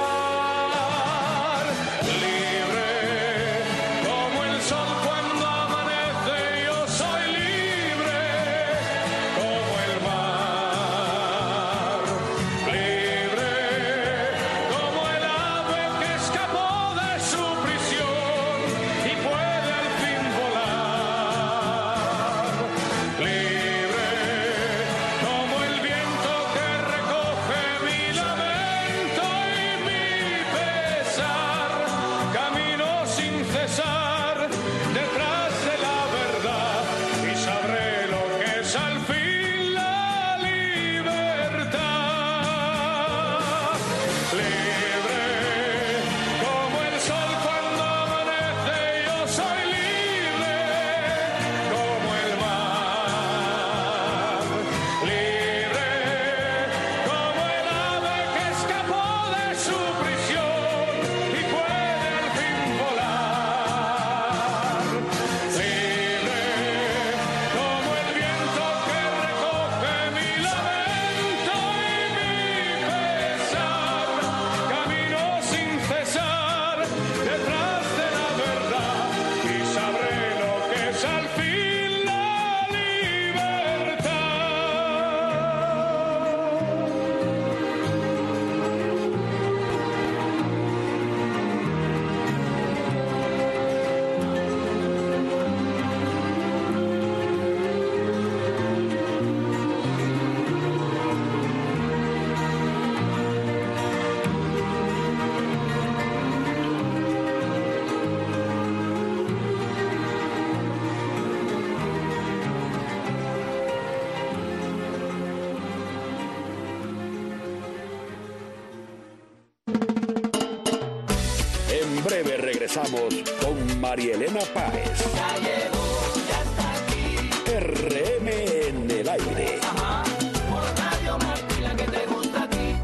Regresamos con Marielena Páez. Ya llegó, ya está aquí. R M en el aire. Ajá, por Radio Martí, la que te gusta a ti.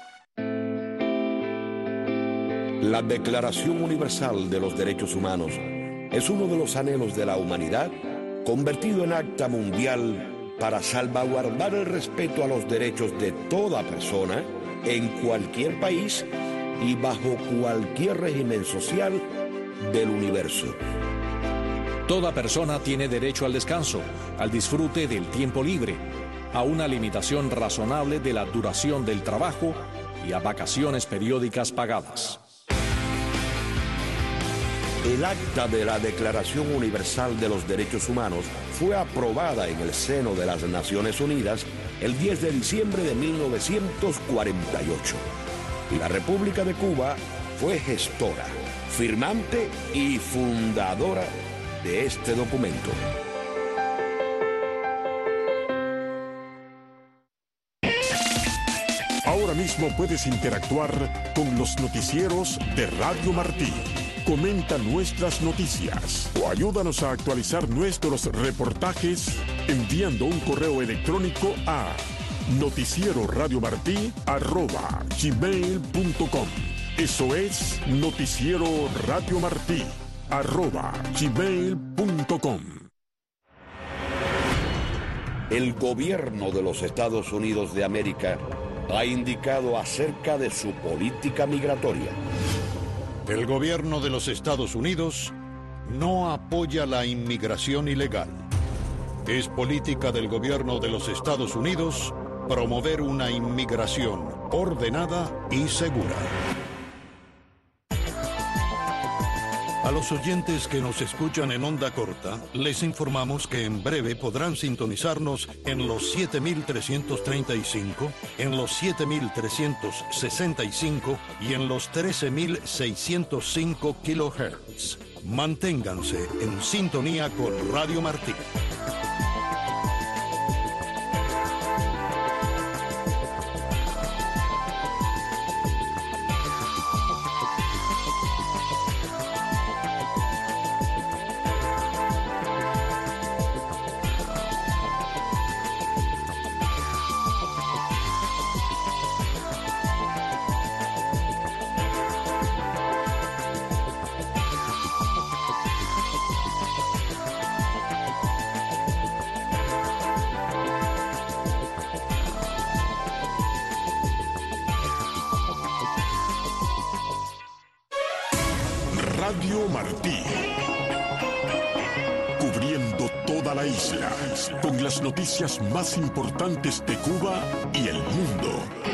La Declaración Universal de los Derechos Humanos es uno de los anhelos de la humanidad convertido en acta mundial para salvaguardar el respeto a los derechos de toda persona en cualquier país y bajo cualquier régimen social del universo. Toda persona tiene derecho al descanso, al disfrute del tiempo libre, a una limitación razonable de la duración del trabajo y a vacaciones periódicas pagadas. El acta de la Declaración Universal de los Derechos Humanos fue aprobada en el seno de las Naciones Unidas el diez de diciembre de mil novecientos cuarenta y ocho. Y la República de Cuba fue gestora, firmante y fundadora de este documento. Ahora mismo puedes interactuar con los noticieros de Radio Martí. Comenta nuestras noticias o ayúdanos a actualizar nuestros reportajes enviando un correo electrónico a noticiero radio martí arroba gmail punto com. Eso es noticiero radio martí arroba gmail punto com. El gobierno de los Estados Unidos de América ha indicado acerca de su política migratoria. El gobierno de los Estados Unidos no apoya la inmigración ilegal. Es política del gobierno de los Estados Unidos promover una inmigración ordenada y segura. A los oyentes que nos escuchan en onda corta, les informamos que en breve podrán sintonizarnos en los siete mil trescientos treinta y cinco, en los siete mil trescientos sesenta y cinco y en los trece mil seiscientos cinco kilohertz. Manténganse en sintonía con Radio Martí. Radio Martí, cubriendo toda la isla, con las noticias más importantes de Cuba y el mundo.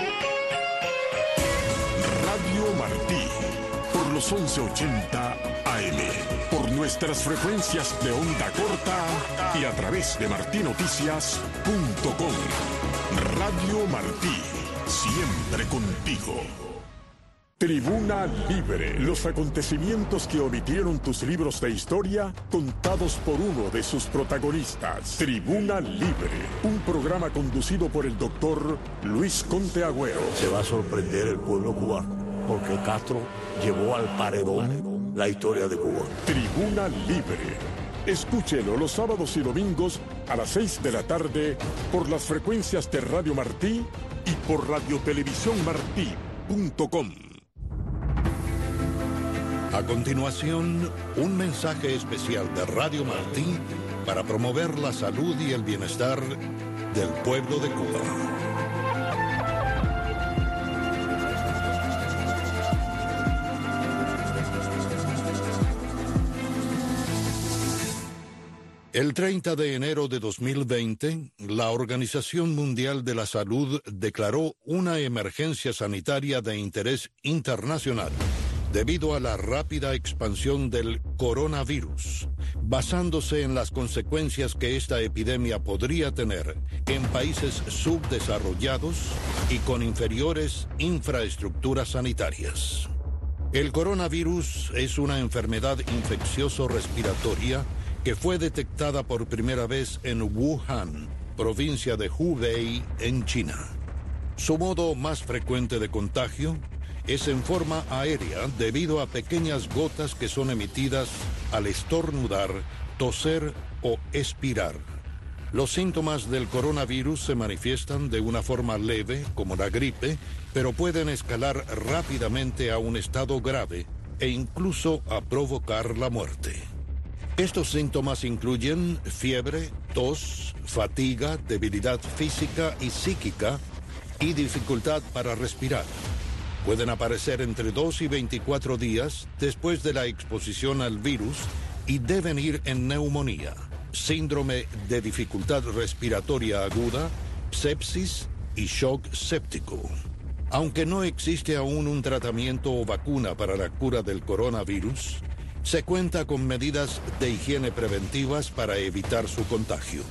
Radio Martí, por los once ochenta A M, por nuestras frecuencias de onda corta y a través de martinoticias punto com. Radio Martí, siempre contigo. Tribuna Libre, los acontecimientos que omitieron tus libros de historia contados por uno de sus protagonistas. Tribuna Libre, un programa conducido por el doctor Luis Conte Agüero. Se va a sorprender el pueblo cubano, porque Castro llevó al paredón la historia de Cuba. Tribuna Libre. Escúchelo los sábados y domingos a las seis de la tarde por las frecuencias de Radio Martí y por radiotelevisión martí punto com. A continuación, un mensaje especial de Radio Martí para promover la salud y el bienestar del pueblo de Cuba. El treinta de enero de dos mil veinte, la Organización Mundial de la Salud declaró una emergencia sanitaria de interés internacional debido a la rápida expansión del coronavirus, basándose en las consecuencias que esta epidemia podría tener en países subdesarrollados y con inferiores infraestructuras sanitarias. El coronavirus es una enfermedad infeccioso-respiratoria que fue detectada por primera vez en Wuhan, provincia de Hubei, en China. Su modo más frecuente de contagio es en forma aérea debido a pequeñas gotas que son emitidas al estornudar, toser o expirar. Los síntomas del coronavirus se manifiestan de una forma leve, como la gripe, pero pueden escalar rápidamente a un estado grave e incluso a provocar la muerte. Estos síntomas incluyen fiebre, tos, fatiga, debilidad física y psíquica y dificultad para respirar. Pueden aparecer entre dos y veinticuatro días después de la exposición al virus y deben ir en neumonía, síndrome de dificultad respiratoria aguda, sepsis y shock séptico. Aunque no existe aún un tratamiento o vacuna para la cura del coronavirus, se cuenta con medidas de higiene preventivas para evitar su contagio.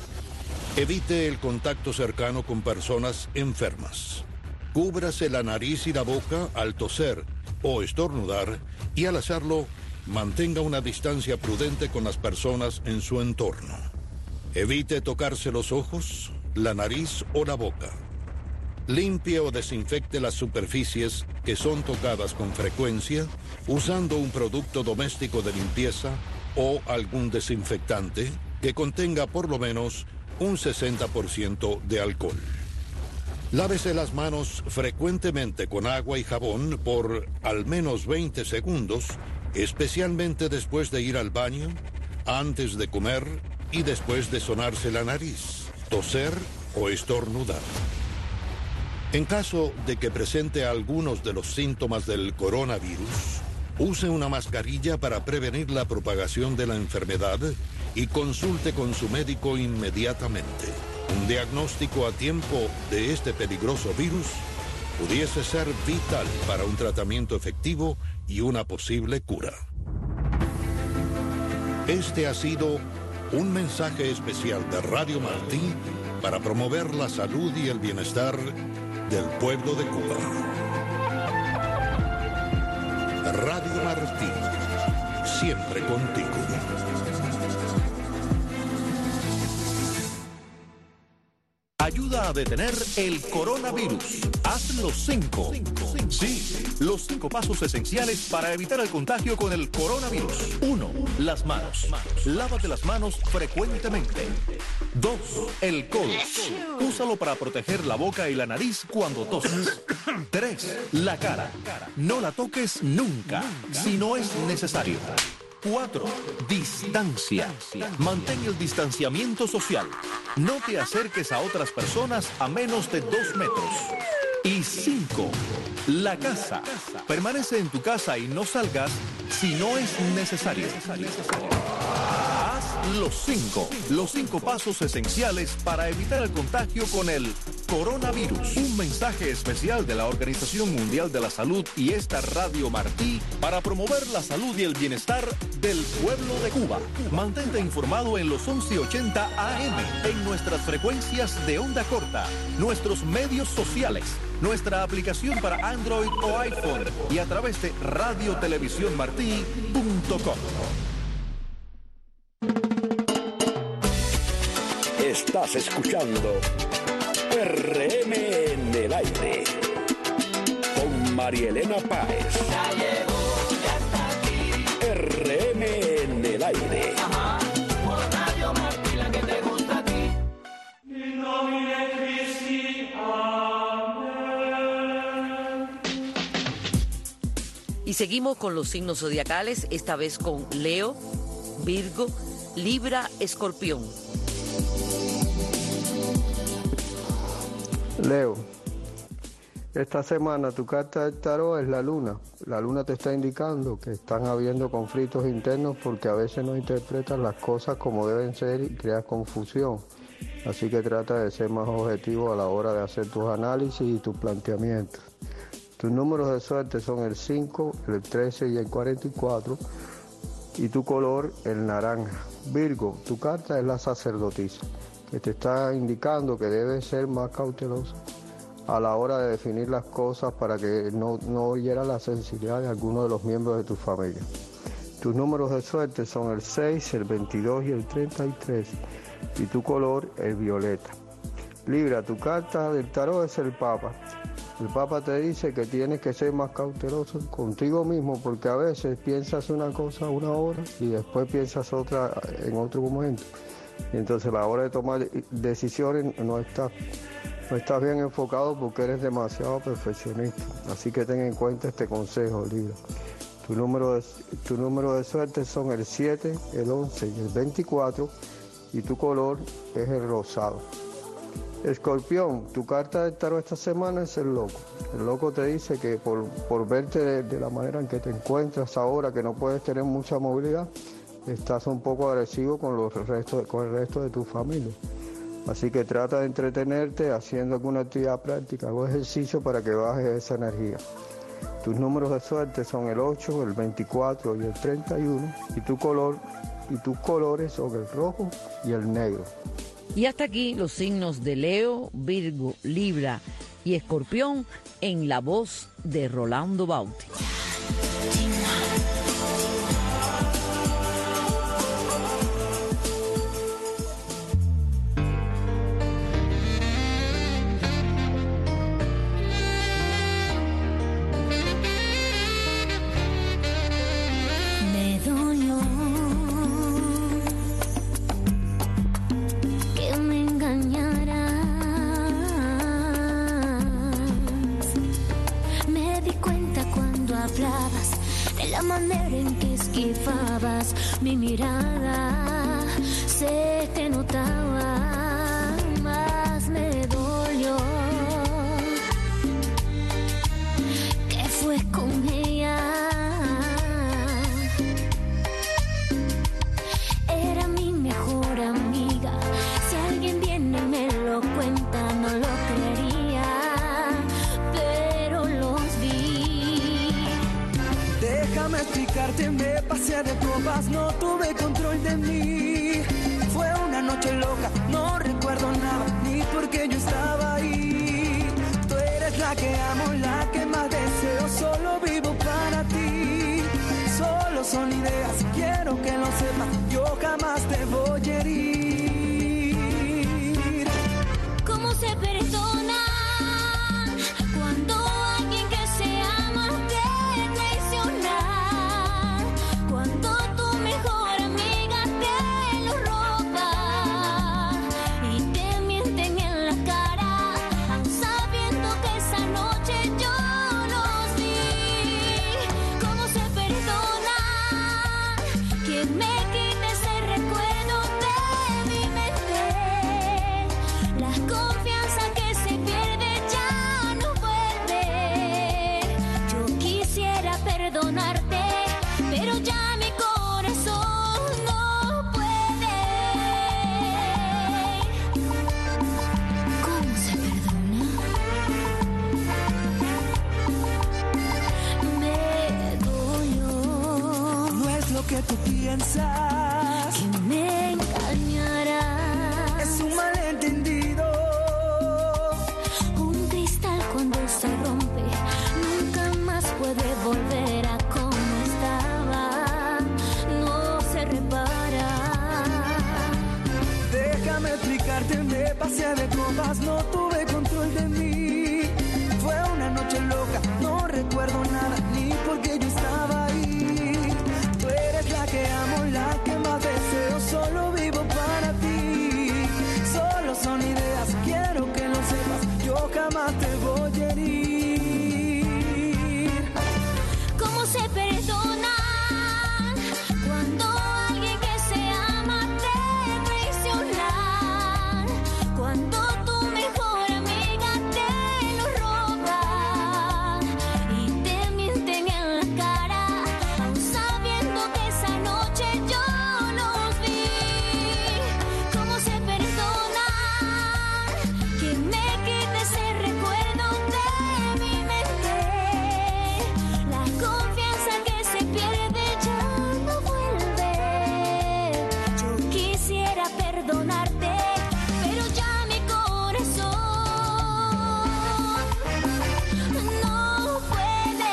Evite el contacto cercano con personas enfermas. Cúbrase la nariz y la boca al toser o estornudar y al hacerlo, mantenga una distancia prudente con las personas en su entorno. Evite tocarse los ojos, la nariz o la boca. Limpie o desinfecte las superficies que son tocadas con frecuencia usando un producto doméstico de limpieza o algún desinfectante que contenga por lo menos un sesenta por ciento de alcohol. Lávese las manos frecuentemente con agua y jabón por al menos veinte segundos, especialmente después de ir al baño, antes de comer y después de sonarse la nariz, toser o estornudar. En caso de que presente algunos de los síntomas del coronavirus, use una mascarilla para prevenir la propagación de la enfermedad y consulte con su médico inmediatamente. Un diagnóstico a tiempo de este peligroso virus pudiese ser vital para un tratamiento efectivo y una posible cura. Este ha sido un mensaje especial de Radio Martí para promover la salud y el bienestar del pueblo de Cuba. Radio Martí, siempre contigo. Ayuda a detener el coronavirus. Haz los cinco. Sí, los cinco pasos esenciales para evitar el contagio con el coronavirus. Uno, las manos. Lávate las manos frecuentemente. Dos, el codo. Úsalo para proteger la boca y la nariz cuando toses. Tres, la cara. No la toques nunca, si no es necesario. Cuatro, distancia. Mantén el distanciamiento social. No te acerques a otras personas a menos de dos metros. Y cinco, la casa. Permanece en tu casa y no salgas si no es necesario. Haz los cinco, los cinco pasos esenciales para evitar el contagio con el coronavirus. Un mensaje especial de la Organización Mundial de la Salud y esta Radio Martí para promover la salud y el bienestar del pueblo de Cuba. Mantente informado en los once ochenta A M, en nuestras frecuencias de onda corta, nuestros medios sociales, nuestra aplicación para Android o iPhone y a través de radio televisión martí punto com. Estás escuchando R M en el aire con Marielena Páez. Ya llegó, ya está aquí. R M en el aire. Ajá, por Radio Martí, la que te gusta a ti. In nomine Christi, amén. Y seguimos con los signos zodiacales, esta vez con Leo, Virgo, Libra, Escorpión. Leo, esta semana tu carta del tarot es la luna. La luna te está indicando que están habiendo conflictos internos porque a veces no interpretas las cosas como deben ser y creas confusión. Así que trata de ser más objetivo a la hora de hacer tus análisis y tus planteamientos. Tus números de suerte son el cinco, el trece y el cuarenta y cuatro. Y tu color, el naranja. Virgo, tu carta es la sacerdotisa, que te está indicando que debes ser más cauteloso a la hora de definir las cosas para que no, no hiera la sensibilidad de alguno de los miembros de tu familia. Tus números de suerte son el seis, el veintidós y el treinta y tres, y tu color, el violeta. Libra, tu carta del tarot es el Papa. El Papa te dice que tienes que ser más cauteloso contigo mismo porque a veces piensas una cosa una hora y después piensas otra en otro momento. Y entonces a la hora de tomar decisiones no estás, no estás bien enfocado porque eres demasiado perfeccionista. Así que ten en cuenta este consejo, Libra. Tu número de, tu número de suerte son el siete, el once y el veinticuatro y tu color es el rosado. Escorpión, tu carta del tarot esta semana es el loco. El loco te dice que por, por verte de, de la manera en que te encuentras ahora, que no puedes tener mucha movilidad, estás un poco agresivo con, los restos, con el resto de tu familia. Así que trata de entretenerte haciendo alguna actividad práctica o ejercicio para que bajes esa energía. Tus números de suerte son el ocho, el veinticuatro y el treinta y uno. Y tu color y tus colores son el rojo y el negro. Y hasta aquí los signos de Leo, Virgo, Libra y Escorpión en la voz de Rolando Bauti. de la manera en que esquivabas mi mirada. Sé que notaba, más me dolió que fue con ella. Era mi mejor amiga. Si alguien viene y me lo cuenta, no lo creería, pero los vi. Déjame explicarte, me pasé de copas, no tuve control de mí. Fue una noche loca, no recuerdo nada, ni por qué yo estaba ahí. Tú eres la que amo, la que más deseo, solo vivo para ti. Solo son ideas, quiero que lo sepas, yo jamás te voy a herir. ¿Cómo se perdona cuando alguien que se ama te traiciona? Cuando tu mejor amiga te lo roba y te mienten en la cara, aun sabiendo que esa noche yo los vi. ¿Cómo se perdona que me quite ese recuerdo de mi mente? La confianza que se pierde ya no vuelve. Yo quisiera perdonarte, pero ya mi corazón no puede. ¿Cómo se perdona? Me dolió. No es lo que tú piensas, que me engañará. es un malentendido. Un cristal cuando se rompe nunca más puede volver a como estaba. No se repara. Déjame explicarte, me pasé de copas, no tuve control de mí. Fue una noche loca, no recuerdo nada, ni por qué yo estaba ahí. Tú eres la que amo, la que más deseo, solo vivo para ti. Solo son ideas, quiero que lo sepas, yo jamás te voy a herir. ¿Cómo se perdona cuando alguien que se ama te traiciona? Cuando tu mejor amiga te lo roba y te mienten en la cara, aun sabiendo que esa noche yo los vi. ¿Cómo se perdona que me quite ese recuerdo de mi mente? La confianza que se pierde ya no vuelve. Yo quisiera perdonarte, pero ya mi corazón no puede.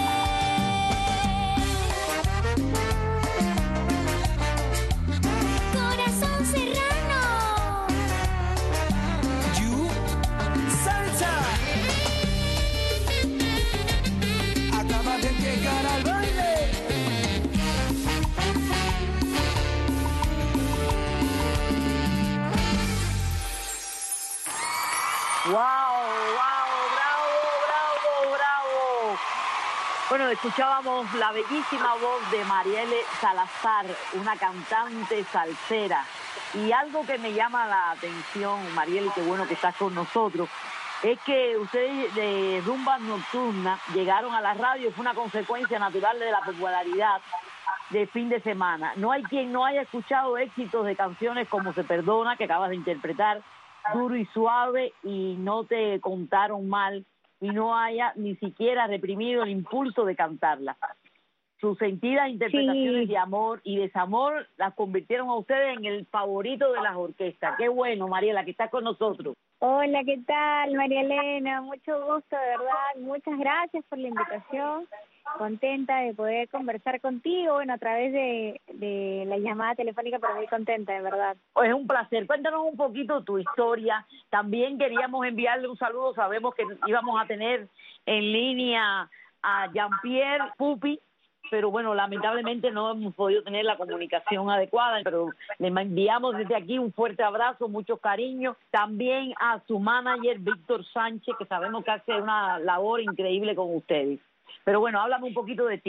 Corazón serrano. You Salsa acaba de llegar al baile. ¡Wow! ¡Wow! ¡Bravo! ¡Bravo! ¡Bravo! Bueno, escuchábamos la bellísima voz de Mariele Salazar, una cantante salsera. Y algo que me llama la atención, Mariele, qué bueno que estás con nosotros, es que ustedes de Rumbas Nocturnas llegaron a la radio, fue una consecuencia natural de la popularidad de fin de semana. No hay quien no haya escuchado éxitos de canciones como Se Perdona, que acabas de interpretar, Duro y Suave, y No Te Contaron Mal, y no haya ni siquiera reprimido el impulso de cantarla. Sus sentidas interpretaciones Sí. de amor y desamor las convirtieron a ustedes en el favorito de las orquestas. Qué bueno, Mariela, que estás con nosotros. Hola, ¿qué tal, María Elena? Mucho gusto, de verdad. Muchas gracias por la invitación. Contenta de poder conversar contigo, bueno, a través de, de la llamada telefónica, pero muy contenta, de verdad. Es un placer. Cuéntanos un poquito tu historia. También queríamos enviarle un saludo. Sabemos que íbamos a tener en línea a Jean-Pierre Pupi, pero bueno, lamentablemente no hemos podido tener la comunicación adecuada, pero le enviamos desde aquí un fuerte abrazo, muchos cariños, también a su manager Víctor Sánchez, que sabemos que hace una labor increíble con ustedes. Pero bueno, háblame un poquito de ti.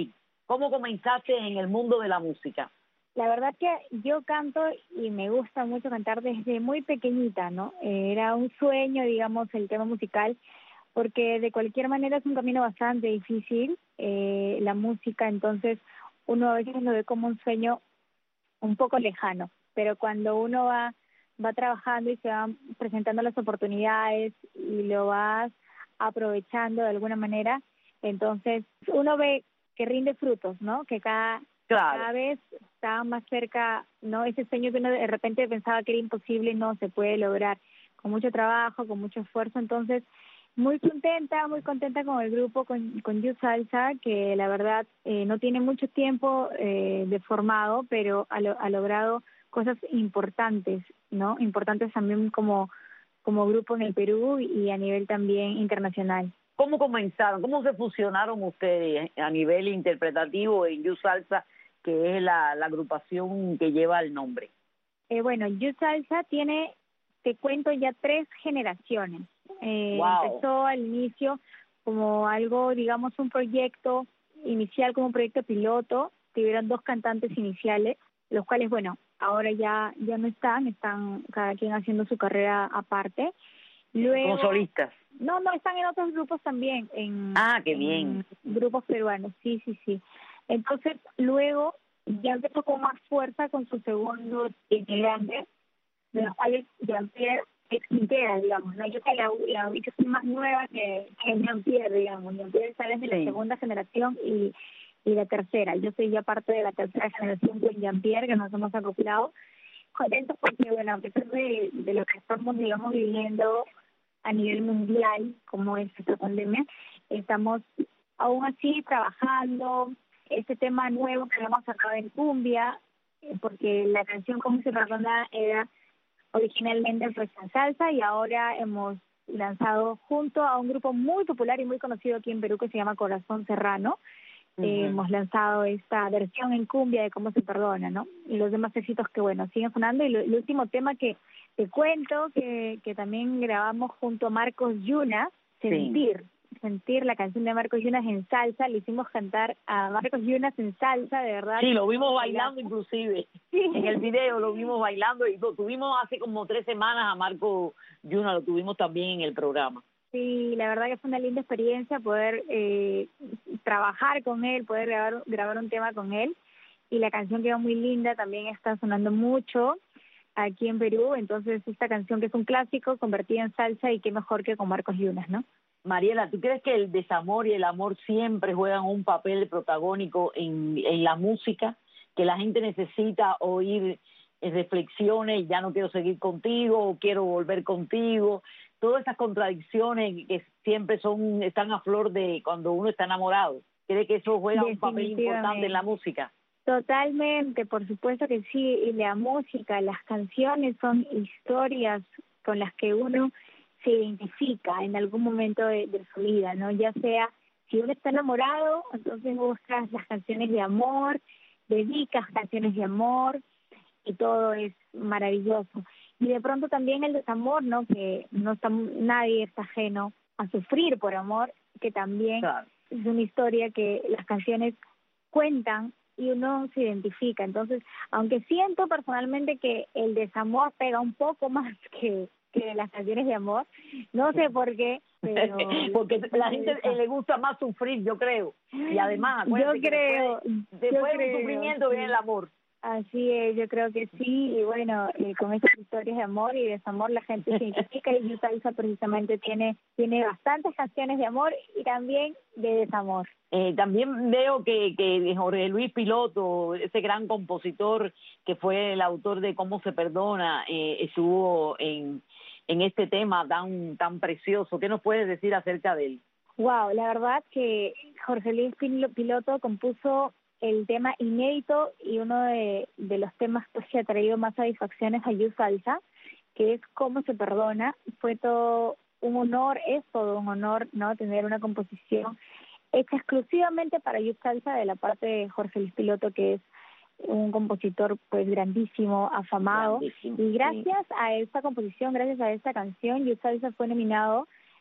¿Cómo comenzaste en el mundo de la música? La verdad que yo canto y me gusta mucho cantar desde muy pequeñita, ¿no? Eh, era un sueño, digamos, el tema musical, porque de cualquier manera es un camino bastante difícil, eh, la música, entonces uno a veces lo ve como un sueño un poco lejano, pero cuando uno va va trabajando y se van presentando las oportunidades y lo vas aprovechando de alguna manera, entonces uno ve que rinde frutos, ¿no? Que cada, claro. cada vez está más cerca, ¿no? Ese sueño que uno de repente pensaba que era imposible, no se puede lograr con mucho trabajo, con mucho esfuerzo. Entonces, muy contenta, muy contenta con el grupo, con, con You Salsa, que la verdad eh, no tiene mucho tiempo eh, de formado, pero ha, lo, ha logrado cosas importantes, ¿no? Importantes también como, como grupo en el Perú y a nivel también internacional. ¿Cómo comenzaron? ¿Cómo se fusionaron ustedes a nivel interpretativo en You Salsa, que es la, la agrupación que lleva el nombre? Eh, bueno, You Salsa tiene, te cuento, ya tres generaciones. Eh, Wow. Empezó al inicio como algo, digamos, un proyecto inicial, como un proyecto piloto. Tuvieron dos cantantes iniciales, los cuales, bueno, ahora ya ya no están, están cada quien haciendo su carrera aparte. Luego, ¿Como solistas? No, no, están en otros grupos también. En, Ah, qué bien. en grupos peruanos, sí, sí, sí. Entonces, luego ya empezó con más fuerza con su segundo integrante, de los cuales Jean-Pierre es Quintera, digamos, ¿no? Yo, soy la, la, yo soy más nueva que, que Jean-Pierre, digamos. Jean-Pierre está desde Sí. la segunda generación y, y la tercera. Yo soy ya parte de la tercera generación con Jean-Pierre, que nos hemos acoplado. Contentos porque, bueno, a pesar de, de lo que estamos, digamos, viviendo a nivel mundial, como es esta pandemia, estamos aún así trabajando este tema nuevo que hemos sacado en cumbia, eh, porque la canción Cómo se perdona era originalmente pues en salsa y ahora hemos lanzado junto a un grupo muy popular y muy conocido aquí en Perú que se llama Corazón Serrano. Ujú. Eh, hemos lanzado esta versión en cumbia de Cómo se perdona, ¿no? Y los demás éxitos que, bueno, siguen sonando. Y lo, el último tema que te cuento, que, que también grabamos junto a Marcos Yuna, Sentir. Sentir, la canción de Marcos Yunas en salsa. Le hicimos cantar a Marcos Yunas en salsa, de verdad. Sí, lo vimos bailando inclusive. Sí. En el video lo vimos bailando y lo tuvimos hace como tres semanas a Marco Yuna, lo tuvimos también en el programa. Sí, la verdad que fue una linda experiencia poder eh, trabajar con él, poder grabar, grabar un tema con él. Y la canción quedó muy linda, también está sonando mucho aquí en Perú. Entonces, esta canción que es un clásico, convertida en salsa, y qué mejor que con Marcos Yunas, ¿no? Mariela, ¿tú crees que el desamor y el amor siempre juegan un papel protagónico en, en la música? Que la gente necesita oír eh, reflexiones, ya no quiero seguir contigo, o quiero volver contigo. Todas esas contradicciones que siempre son están a flor de cuando uno está enamorado. ¿Cree que eso juega un papel importante en la música? Totalmente, por supuesto que sí. Y la música, las canciones son historias con las que uno se identifica en algún momento de, de su vida, ¿no? Ya sea, si uno está enamorado, entonces buscas las canciones de amor, dedicas canciones de amor, y todo es maravilloso. Y de pronto también el desamor, ¿no? Que no está, nadie está ajeno a sufrir por amor, que también Claro. es una historia que las canciones cuentan y uno se identifica. Entonces, aunque siento personalmente que el desamor pega un poco más que, que las canciones de amor, no sé por qué, pero... Porque la gente eh, le gusta más sufrir, yo creo. Y además, yo acuérdate que creo, después, yo después del creo, sufrimiento sí. viene el amor. Así es, yo creo que sí, y bueno, eh, con esas historias de amor y desamor la gente se identifica, y You Salsa precisamente tiene tiene bastantes canciones de amor y también de desamor. Eh, también veo que, que Jorge Luis Piloto, ese gran compositor que fue el autor de Cómo se perdona, eh, estuvo en, en este tema tan tan precioso. ¿Qué nos puedes decir acerca de él? Wow, la verdad que Jorge Luis Piloto compuso el tema inédito y uno de, de los temas pues, que ha traído más satisfacciones a You Salsa, que es Cómo se perdona. Fue todo un honor, es todo un honor, ¿no? Tener una composición hecha exclusivamente para You Salsa de la parte de Jorge Luis Piloto, que es un compositor pues grandísimo, afamado. Grandísimo, y gracias sí. a esta composición, gracias a esta canción, You Salsa fue nominado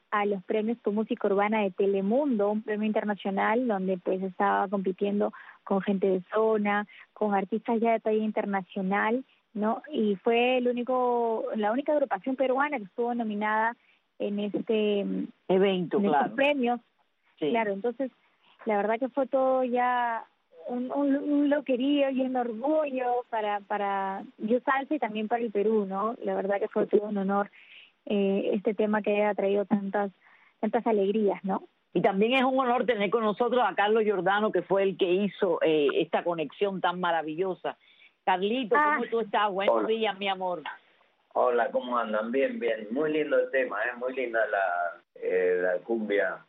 a los premios Tu Música Urbana de Telemundo, un premio internacional donde pues estaba compitiendo con gente de zona, con artistas ya de talla internacional, ¿no? Y fue el único, la única agrupación peruana que estuvo nominada en este evento, en claro. estos premios. Sí. Claro, entonces la verdad que fue todo ya un, un, un loquerío y un orgullo para para Yo Salsa y también para el Perú, ¿no? La verdad que fue todo un honor eh, este tema que haya traído tantas tantas alegrías, ¿no? Y también es un honor tener con nosotros a Carlos Giordano, que fue el que hizo eh, esta conexión tan maravillosa. Carlito, ¿cómo Ah. tú estás? Buenos Hola. días, mi amor. Hola, ¿cómo andan? Bien, bien. Muy lindo el tema, ¿eh? Muy linda la, eh, la cumbia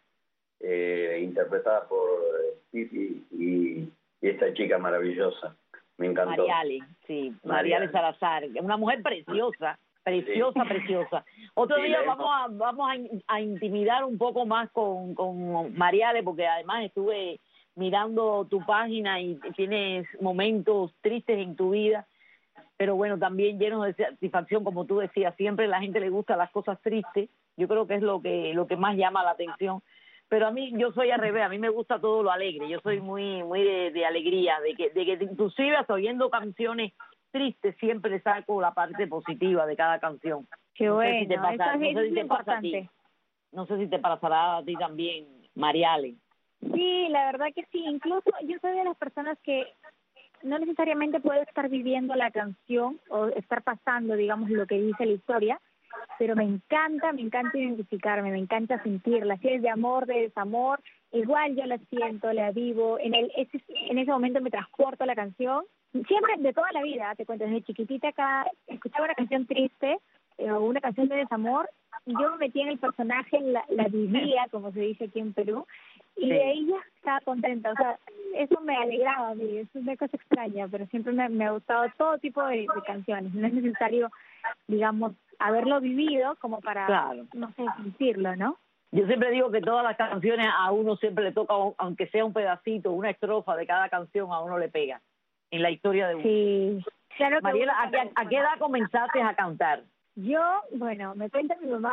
eh, interpretada por eh, Pipi y, y esta chica maravillosa. Me encantó. Mariale, sí, Mariale Mariale. Salazar, una mujer preciosa, preciosa, Sí. preciosa. Otro Sí, día la vamos a vamos a, in- a intimidar un poco más con, con Mariale, porque además estuve mirando tu página y tienes momentos tristes en tu vida, pero bueno, también llenos de satisfacción, como tú decías, siempre a la gente le gustan las cosas tristes, yo creo que es lo que lo que más llama la atención. Pero a mí, yo soy al revés, a mí me gusta todo lo alegre, yo soy muy muy de, de alegría, de que de que inclusive hasta oyendo canciones tristes siempre le saco la parte positiva de cada canción. Qué No sé bueno, si te pasa- eso es, no sé eso si es te pasa a ti. importante. No sé si te pasará a ti también, Mariale. Sí, la verdad que sí. Incluso yo soy de las personas que no necesariamente puedo estar viviendo la canción o estar pasando, digamos, lo que dice la historia, pero me encanta, me encanta identificarme, me encanta sentirla. Si es de amor, de desamor, igual yo la siento, la vivo. En el ese, en ese momento me transporto a la canción. Siempre, de toda la vida, te cuento, desde chiquitita acá, escuchaba una canción triste eh, o una canción de desamor, yo me metía en el personaje, la, la vivía, como se dice aquí en Perú, y Sí. de ahí ya estaba contenta. O sea, eso me alegraba a mí, es una cosa extraña, pero siempre me, me ha gustado todo tipo de, de canciones. No es necesario, digamos, haberlo vivido como para, Claro. no sé, sentirlo, ¿no? Yo siempre digo que todas las canciones a uno siempre le toca, aunque sea un pedacito, una estrofa de cada canción, a uno le pega en la historia de uno. Sí, claro que Mariela, uno ¿a qué, a qué edad comenzaste a cantar? Yo, bueno, me cuenta mi mamá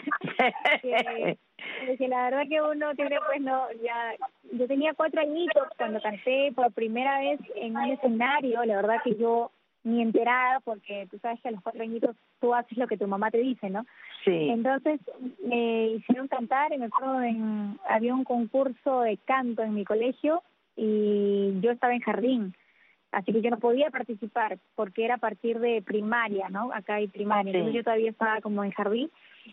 que, que la verdad que uno tiene, pues, no, ya, yo tenía cuatro añitos cuando canté por primera vez en un escenario, la verdad que yo ni enterada, porque tú sabes que a los cuatro añitos tú haces lo que tu mamá te dice, ¿no? Sí. Entonces me hicieron cantar y me acuerdo, en, había un concurso de canto en mi colegio y yo estaba en jardín. Así que yo no podía participar porque era a partir de primaria, ¿no? Acá hay primaria. Entonces Sí. yo todavía estaba como en jardín.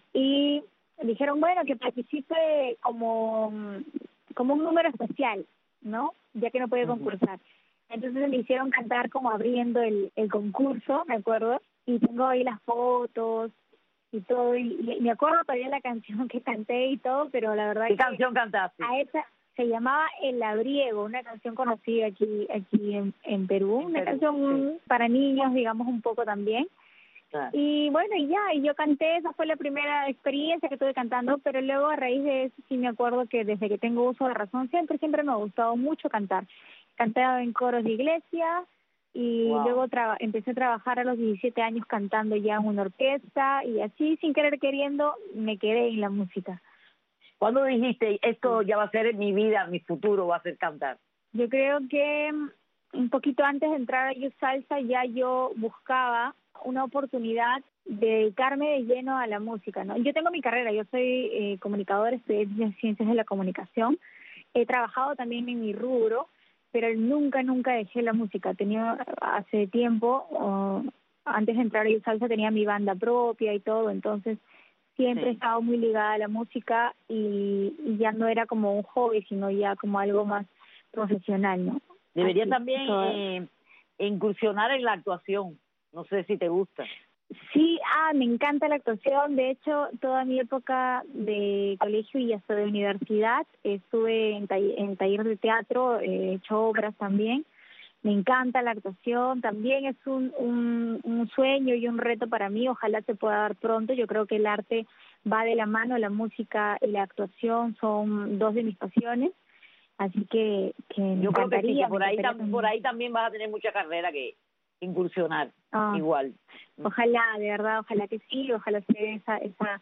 Y dijeron, bueno, que participe como, como un número especial, ¿no? Ya que no puede concursar. Entonces le hicieron cantar como abriendo el, el concurso, me acuerdo. Y tengo ahí las fotos y todo. Y, y me acuerdo todavía la canción que canté y todo, pero la verdad ¿Qué que canción cantaste? a esa se llamaba El Labriego, una canción conocida aquí aquí en, en Perú, En una Perú, canción para niños, digamos, un poco también. Claro. Y bueno, y ya, y yo canté, esa fue la primera experiencia que tuve cantando, pero luego a raíz de eso sí me acuerdo que desde que tengo uso de razón, siempre, siempre me ha gustado mucho cantar. Cantaba en coros de iglesia y Wow. luego traba- empecé a trabajar a los diecisiete años cantando ya en una orquesta y así, sin querer queriendo, me quedé en la música. ¿Cuándo dijiste, esto ya va a ser en mi vida, mi futuro va a ser cantar? Yo creo que mm, un poquito antes de entrar a Yo Salsa ya yo buscaba una oportunidad de dedicarme de lleno a la música, ¿no? Yo tengo mi carrera, yo soy eh, comunicadora, estudié ciencias de la comunicación, he trabajado también en mi rubro, pero nunca, nunca dejé la música. Tenía hace tiempo, oh, antes de entrar a Yo Salsa tenía mi banda propia y todo, entonces siempre he estado muy ligada a la música y, y ya no era como un hobby, sino ya como algo más profesional, ¿no? Debería Así, también todo. eh, incursionar en la actuación. No sé si te gusta. Sí, ah, me encanta la actuación. De hecho, toda mi época de colegio y hasta de universidad estuve en, tall- en taller de teatro, he hecho obras también. Me encanta la actuación, también es un, un, un sueño y un reto para mí, ojalá se pueda dar pronto. Yo creo que el arte va de la mano, la música y la actuación son dos de mis pasiones, así que, que me Yo creo que sí, encantaría. que por me ahí, encantaría tam- por ahí también vas a tener mucha carrera que incursionar, Ah. igual. Ojalá, de verdad, ojalá que sí, ojalá se dé esa, esa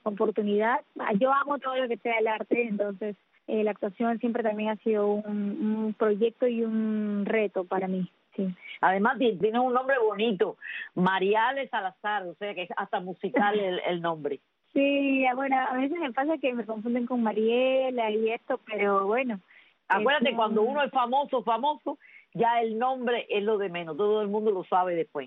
oportunidad. Yo amo todo lo que sea el arte, entonces eh, la actuación siempre también ha sido un, un proyecto y un reto para mí. Sí. Además tiene un nombre bonito, Mariale Salazar, o sea que es hasta musical el, el nombre. Sí, bueno, a veces me pasa que me confunden con Mariela y esto, pero bueno. Acuérdate, es, cuando uno es famoso, famoso, ya el nombre es lo de menos, todo el mundo lo sabe después.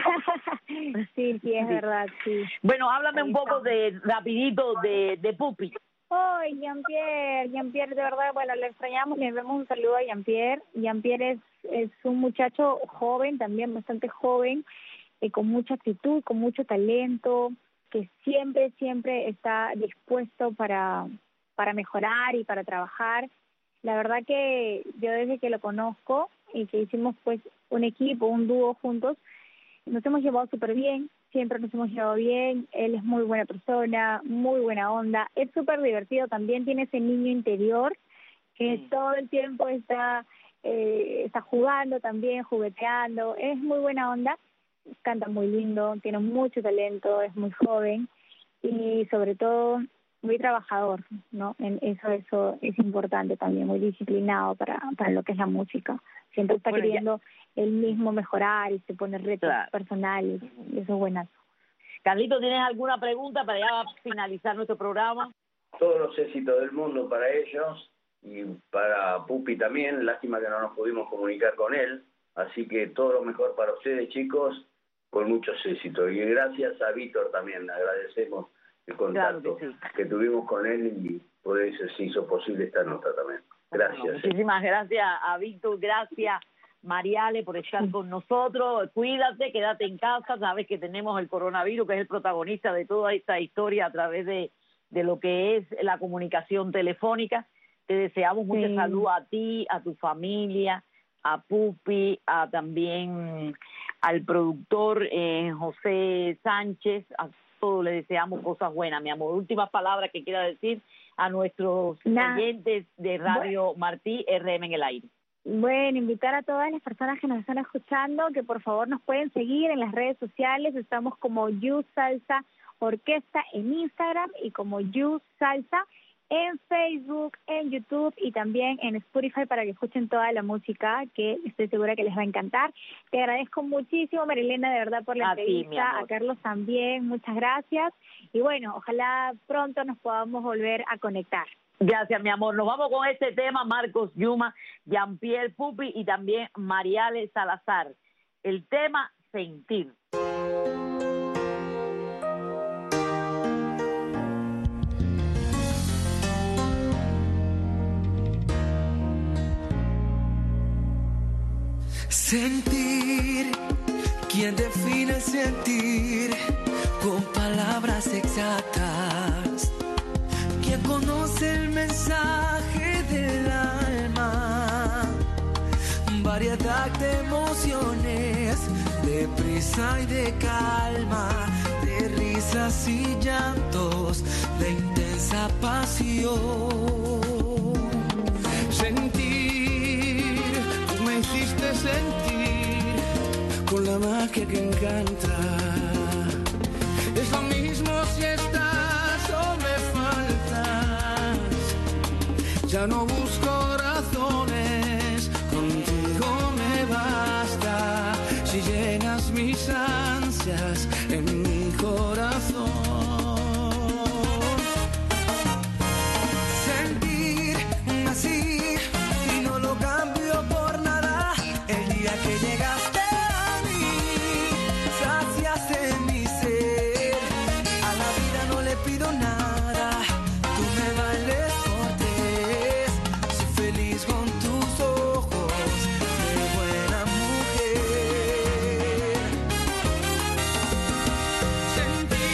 sí, sí, es sí. verdad, sí. Bueno, háblame Ahí un poco está. de, rapidito, de, de Pupi. Ay, Jean-Pierre, Jean-Pierre, de verdad, bueno, le extrañamos, le enviamos un saludo a Jean-Pierre. Jean-Pierre es, es un muchacho joven, también bastante joven, eh, con mucha actitud, con mucho talento, que siempre, siempre está dispuesto para, para mejorar y para trabajar. La verdad que yo desde que lo conozco y que hicimos pues un equipo, un dúo juntos, nos hemos llevado súper bien, siempre nos hemos llevado bien, él es muy buena persona, muy buena onda, es súper divertido, también tiene ese niño interior que sí. todo el tiempo está, eh, está jugando también, jugueteando, es muy buena onda, canta muy lindo, tiene mucho talento, es muy joven y sobre todo muy trabajador, ¿no? En eso eso es importante también, muy disciplinado para, para lo que es la música. Siempre está bueno, queriendo ya. él mismo mejorar y se pone retos claro. personales, y eso es buenazo. Carlito, ¿tienes alguna pregunta para ya finalizar nuestro programa? Todos los éxitos del mundo para ellos y para Pupi también, lástima que no nos pudimos comunicar con él, así que todo lo mejor para ustedes, chicos, con muchos éxitos. Y gracias a Víctor también, agradecemos el contacto claro que, sí. que tuvimos con él y por eso se hizo posible esta nota también. Gracias. Bueno, muchísimas gracias a Víctor, gracias Mariale por estar con nosotros. Cuídate, quédate en casa, sabes que tenemos el coronavirus, que es el protagonista de toda esta historia a través de, de lo que es la comunicación telefónica. Te deseamos mucha sí. salud a ti, a tu familia, a Pupi, a también al productor eh, José Sánchez, a todos le deseamos cosas buenas. Mi amor, últimas palabras que quiera decir a nuestros nah. oyentes de Radio bueno. Martí, R M en el aire. Bueno, invitar a todas las personas que nos están escuchando que por favor nos pueden seguir en las redes sociales. Estamos como You Salsa Orquesta en Instagram y como You Salsa en Facebook, en YouTube y también en Spotify para que escuchen toda la música que estoy segura que les va a encantar. Te agradezco muchísimo, Marilena, de verdad por la a entrevista, ti, a Carlos también, muchas gracias. Y bueno, ojalá pronto nos podamos volver a conectar. Gracias, mi amor. Nos vamos con este tema, Marcos Yuma, Jean-Pierre Pupi y también Mariale Salazar. El tema Sentir. Sentir, ¿quién define el sentir con palabras exactas? ¿Quién conoce el mensaje del alma? Variedad de emociones, de prisa y de calma, de risas y llantos, de intensa pasión. Sentir, tú me hiciste sentir con la magia que encanta. Es lo mismo si estás o me faltas. Ya no busco razones, contigo me basta. Si llenas mis ansias en mi corazón. Sentir así y no lo cambio por nada. El día que llegaste a mí, saciaste mi ser. A la vida no le pido nada, tú me vales por tres. Soy feliz con tus ojos de buena mujer. Sentir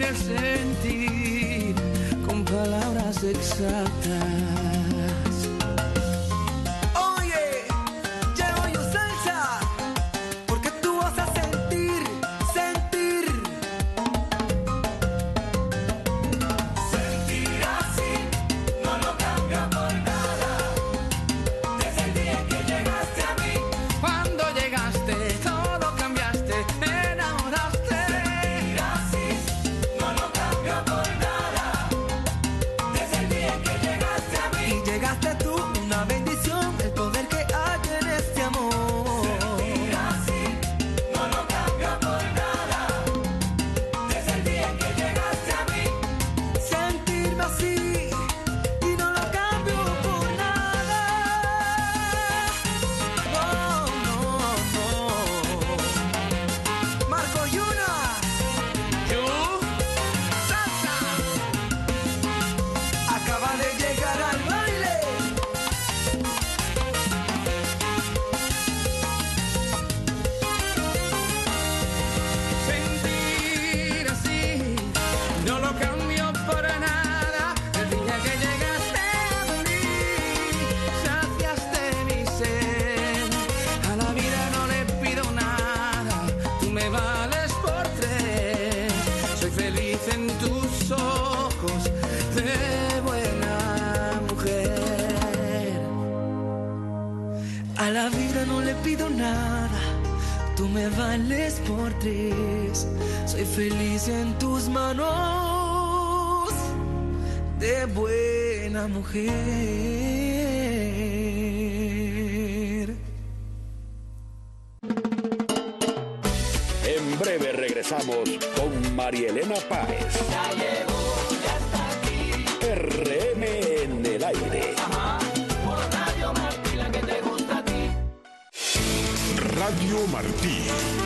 el sentir con palabras exactas. Oye, llevo yo salsa, porque tú vas a sentir, sentir. Sentir así, no lo cambio por nada. Desde el día en que llegaste a mí, Cuando llegaste, todo cambiaste, me enamoraste. sentir así, no lo cambio por nada. Desde el día en que llegaste a mí, Y llegaste tú, una bendición, el poder que hay en este amor. sentir así, no lo cambio por nada. Desde el día en que llegaste a mí, Sentirme así y no lo cambio por nada. Oh, no, no. Marco Yuna, yo, salsa, acaba de llegar al baile. Sentir así, no lo cambio por nada. El día que llegaste a mí, saciaste mi sed. A la vida no le pido nada, tú me vales por tres. Soy feliz en tus ojos de buena mujer. A la vida no le pido nada, tú me vales por tres. Soy feliz en tus manos de buena mujer. En breve regresamos con Marielena Páez. ya llegó, ya está aquí. R M en el aire. Ajá, por Radio Martí, la que te gusta a ti. Radio Martí.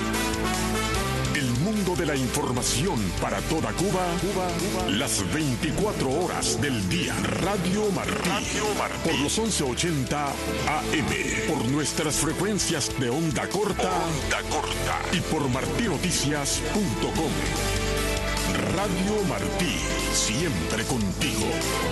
El mundo de la información para toda Cuba, Cuba, Cuba. Las veinticuatro horas del día. Radio Martí. Radio Martí. Por los once ochenta A M. Por nuestras frecuencias de onda corta. Onda corta. Y por martinoticias punto com. Radio Martí. Siempre contigo.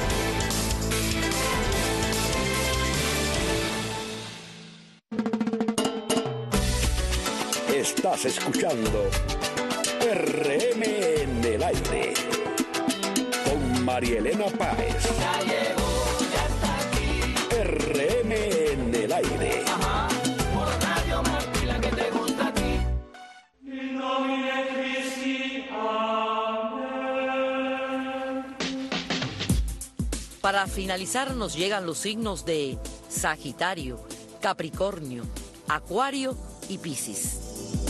Estás escuchando R M en el aire con Marielena Páez. Ya llegó, ya está aquí. R M en el aire. Ajá, por Radio Martí, la que te gusta a ti. Para finalizar nos llegan los signos de Sagitario, Capricornio, Acuario y Piscis.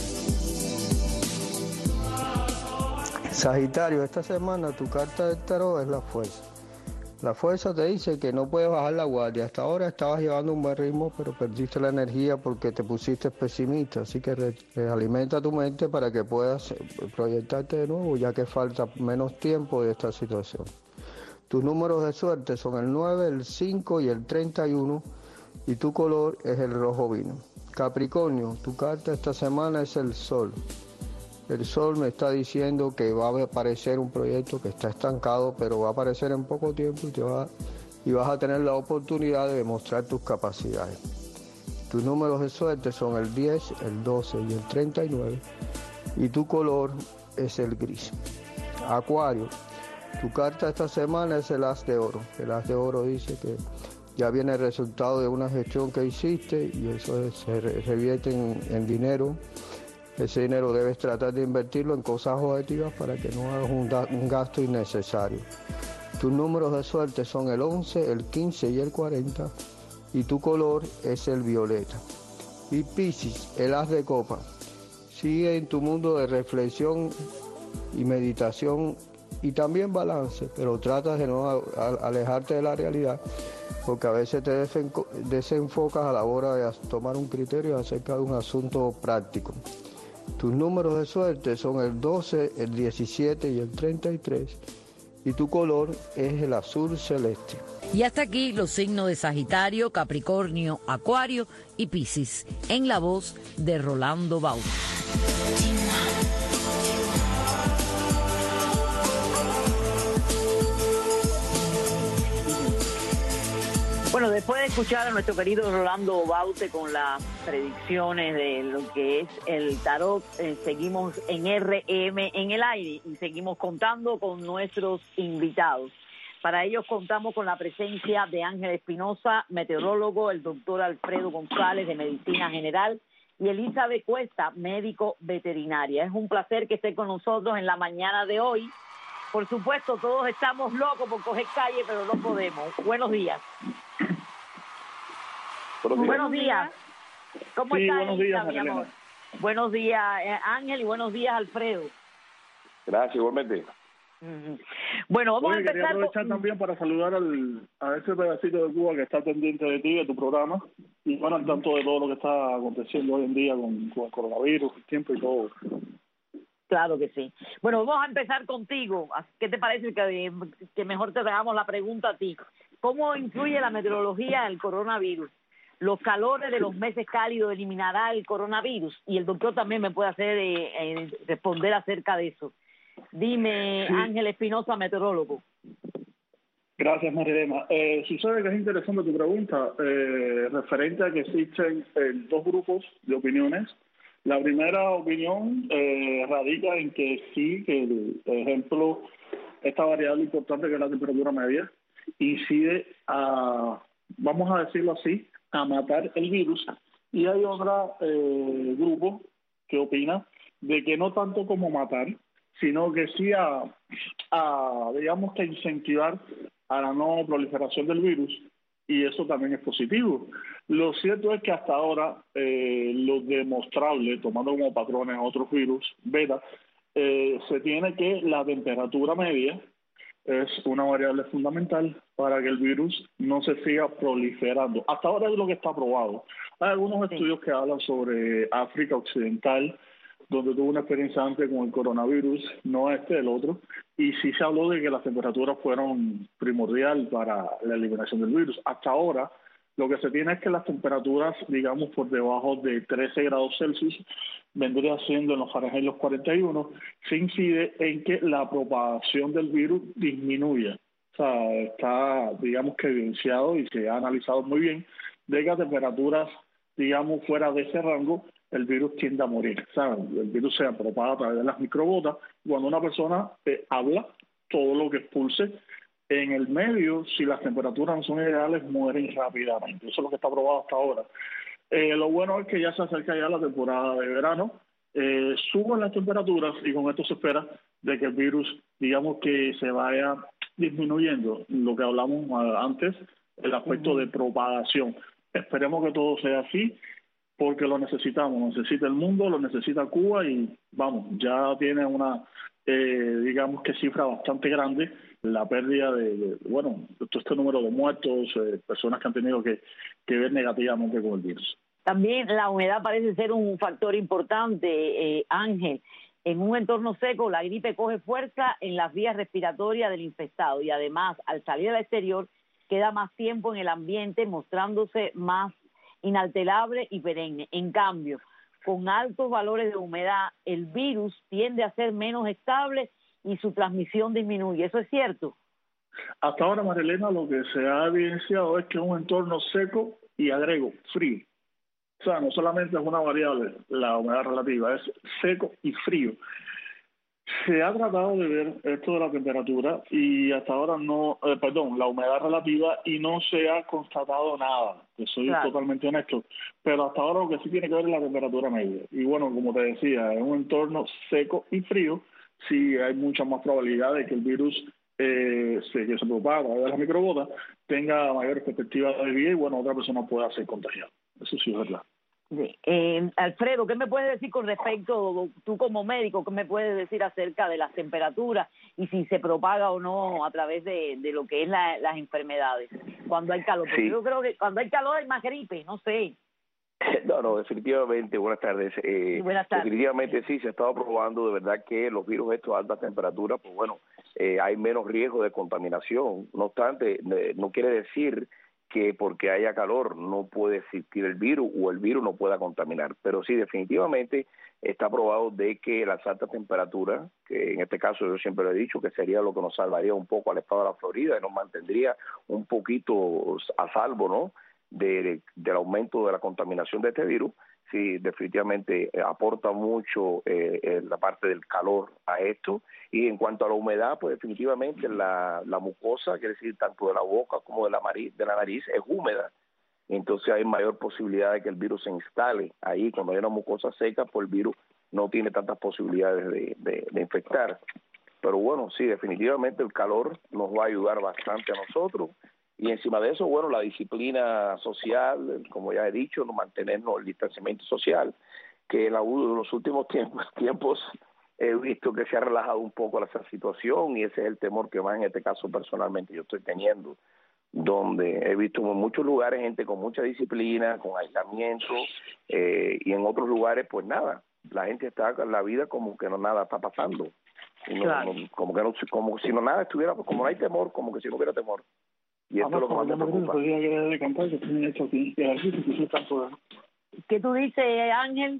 Sagitario, esta semana tu carta del tarot es la fuerza. La fuerza te dice que no puedes bajar la guardia. Hasta ahora estabas llevando un buen ritmo, pero perdiste la energía porque te pusiste pesimista. Así que re- realimenta tu mente para que puedas eh, proyectarte de nuevo, ya que falta menos tiempo de esta situación. Tus números de suerte son el nueve, el cinco y el treinta y uno, y tu color es el rojo vino. Capricornio, tu carta esta semana es el sol. El sol me está diciendo que va a aparecer un proyecto que está estancado, pero va a aparecer en poco tiempo y, te va, y vas a tener la oportunidad de demostrar tus capacidades. Tus números de suerte son el diez, el doce y el treinta y nueve, y tu color es el gris. Acuario, tu carta esta semana es el as de oro. El as de oro dice que ya viene el resultado de una gestión que hiciste y eso es- se re- revierte en, en dinero. Ese dinero debes tratar de invertirlo en cosas objetivas para que no hagas un, da- un gasto innecesario. Tus números de suerte son el once, el quince y el cuarenta, y tu color es el violeta. Y Piscis, el as de copa. Sigue en tu mundo de reflexión y meditación y también balance, pero tratas de no a- a- alejarte de la realidad, porque a veces te desenco- desenfocas a la hora de as- tomar un criterio acerca de un asunto práctico. Tus números de suerte son el doce, el diecisiete y el treinta y tres, y tu color es el azul celeste. Y hasta aquí los signos de Sagitario, Capricornio, Acuario y Piscis, en la voz de Rolando Bauta. Bueno, después de escuchar a nuestro querido Rolando Baute con las predicciones de lo que es el tarot, eh, seguimos en R M en el aire y seguimos contando con nuestros invitados. Para ellos contamos con la presencia de Ángel Espinosa, meteorólogo, el doctor Alfredo González de Medicina General y Elizabeth Cuesta, médico veterinaria. Es un placer que estén con nosotros en la mañana de hoy. Por supuesto, todos estamos locos por coger calle, pero no podemos. Buenos días. Buenos días. Buenos días. ¿Cómo Sí, está buenos Elisa, días, mi María amor? Elena. Buenos días, eh, Ángel, y buenos días, Alfredo. Gracias, igualmente. Ujú. Bueno, vamos Oye, a empezar quería con- aprovechar también para saludar al, a ese pedacito de Cuba que está pendiente de ti, de tu programa, y bueno, al tanto de todo lo que está aconteciendo hoy en día con, con el coronavirus, el tiempo y todo. Claro que sí. Bueno, vamos a empezar contigo. ¿Qué te parece que, que mejor te hagamos la pregunta a ti? ¿Cómo influye la meteorología en el coronavirus? ¿Los calores de los meses cálidos eliminará el coronavirus? Y el doctor también me puede hacer eh, eh, responder acerca de eso. Dime, Sí. Ángel Espinosa, meteorólogo. Gracias, Marilena. Eh, sucede que es interesante tu pregunta, eh, referente a que existen eh, dos grupos de opiniones. La primera opinión eh, radica en que sí, que el ejemplo, esta variable importante que es la temperatura media, incide a, vamos a decirlo así, a matar el virus. Y hay otro eh, grupo que opina de que no tanto como matar, sino que sí a, a digamos que incentivar a la no proliferación del virus, y eso también es positivo. Lo cierto es que hasta ahora eh, lo demostrable, tomando como patrones otros virus, beta, eh, se tiene que la temperatura media es una variable fundamental para que el virus no se siga proliferando. Hasta ahora es lo que está probado. Hay algunos estudios que hablan sobre África Occidental, donde tuvo una experiencia antes con el coronavirus, no este, el otro, y sí se habló de que las temperaturas fueron primordial para la eliminación del virus. Hasta ahora, lo que se tiene es que las temperaturas, digamos, por debajo de trece grados Celsius, vendría siendo en los Fahrenheit los cuarenta y uno, se incide en que la propagación del virus disminuya. O sea, está, digamos que evidenciado y se ha analizado muy bien de que a temperaturas, digamos, fuera de ese rango, el virus tiende a morir. O sea, el virus se propaga a través de las microgotas. Cuando una persona eh, habla, todo lo que expulse en el medio, si las temperaturas no son ideales, mueren rápidamente. Eso es lo que está probado hasta ahora. Eh, lo bueno es que ya se acerca ya la temporada de verano, eh, suben las temperaturas y con esto se espera de que el virus, digamos que se vaya disminuyendo, lo que hablamos uh, antes, el aspecto Ujú. de propagación. Esperemos que todo sea así, porque lo necesitamos, lo necesita el mundo, lo necesita Cuba y vamos, ya tiene una, eh, digamos que cifra bastante grande, la pérdida de, de bueno, todo este número de muertos, eh, personas que han tenido que, que ver negativamente con el virus. También la humedad parece ser un factor importante, eh, Ángel. En un entorno seco, la gripe coge fuerza en las vías respiratorias del infectado y además, al salir al exterior, queda más tiempo en el ambiente, mostrándose más inalterable y perenne. En cambio, con altos valores de humedad, el virus tiende a ser menos estable y su transmisión disminuye. ¿Eso es cierto? Hasta ahora, Marilena, lo que se ha evidenciado es que es un entorno seco y agrego, frío. O sea, no solamente es una variable, la humedad relativa, es seco y frío. Se ha tratado de ver esto de la temperatura y hasta ahora no, eh, perdón, la humedad relativa y no se ha constatado nada, que soy Claro. totalmente honesto, pero hasta ahora lo que sí tiene que ver es la temperatura media. Y bueno, como te decía, en un entorno seco y frío, sí hay mucha más probabilidad de que el virus eh, se, que se propaga a través de las microbotas, tenga mayor perspectiva de vida y bueno, otra persona pueda ser contagiada. Eso sí es verdad. Sí. Eh, Alfredo, ¿qué me puedes decir con respecto, tú como médico, qué me puedes decir acerca de las temperaturas y si se propaga o no a través de, de lo que es la, las enfermedades cuando hay calor? Porque Sí. yo creo que cuando hay calor hay más gripe, no sé. No, no, definitivamente, buenas tardes. Eh, Sí, buenas tardes. Definitivamente sí, se ha estado probando de verdad que los virus estos a altas temperaturas, pues bueno, eh, hay menos riesgo de contaminación. No obstante, eh, no quiere decir que porque haya calor no puede existir el virus o el virus no pueda contaminar. Pero sí, definitivamente está probado de que las altas temperaturas, que en este caso yo siempre lo he dicho, que sería lo que nos salvaría un poco al estado de la Florida y nos mantendría un poquito a salvo, ¿no?, de, del aumento de la contaminación de este virus. Sí, definitivamente eh, aporta mucho eh, eh, la parte del calor a esto. Y en cuanto a la humedad, pues definitivamente la, la mucosa, quiere decir tanto de la boca como de la, nariz, de la nariz, es húmeda. Entonces hay mayor posibilidad de que el virus se instale ahí. Cuando hay una mucosa seca, pues el virus no tiene tantas posibilidades de, de, de infectar. Pero bueno, sí, definitivamente el calor nos va a ayudar bastante a nosotros. Y encima de eso, bueno, la disciplina social, como ya he dicho, no mantenernos el distanciamiento social, que en, la, en los últimos tiempos, tiempos he visto que se ha relajado un poco esa situación y ese es el temor que más en este caso personalmente yo estoy teniendo, donde he visto en muchos lugares gente con mucha disciplina, con aislamiento, eh, y en otros lugares pues nada, la gente está en la vida como que no nada está pasando, no, Claro. no, como que no, como si no nada estuviera, como no hay temor, como que si no hubiera temor. Y esto es lo que más me preocupa. ¿Qué tú dices, Ángel?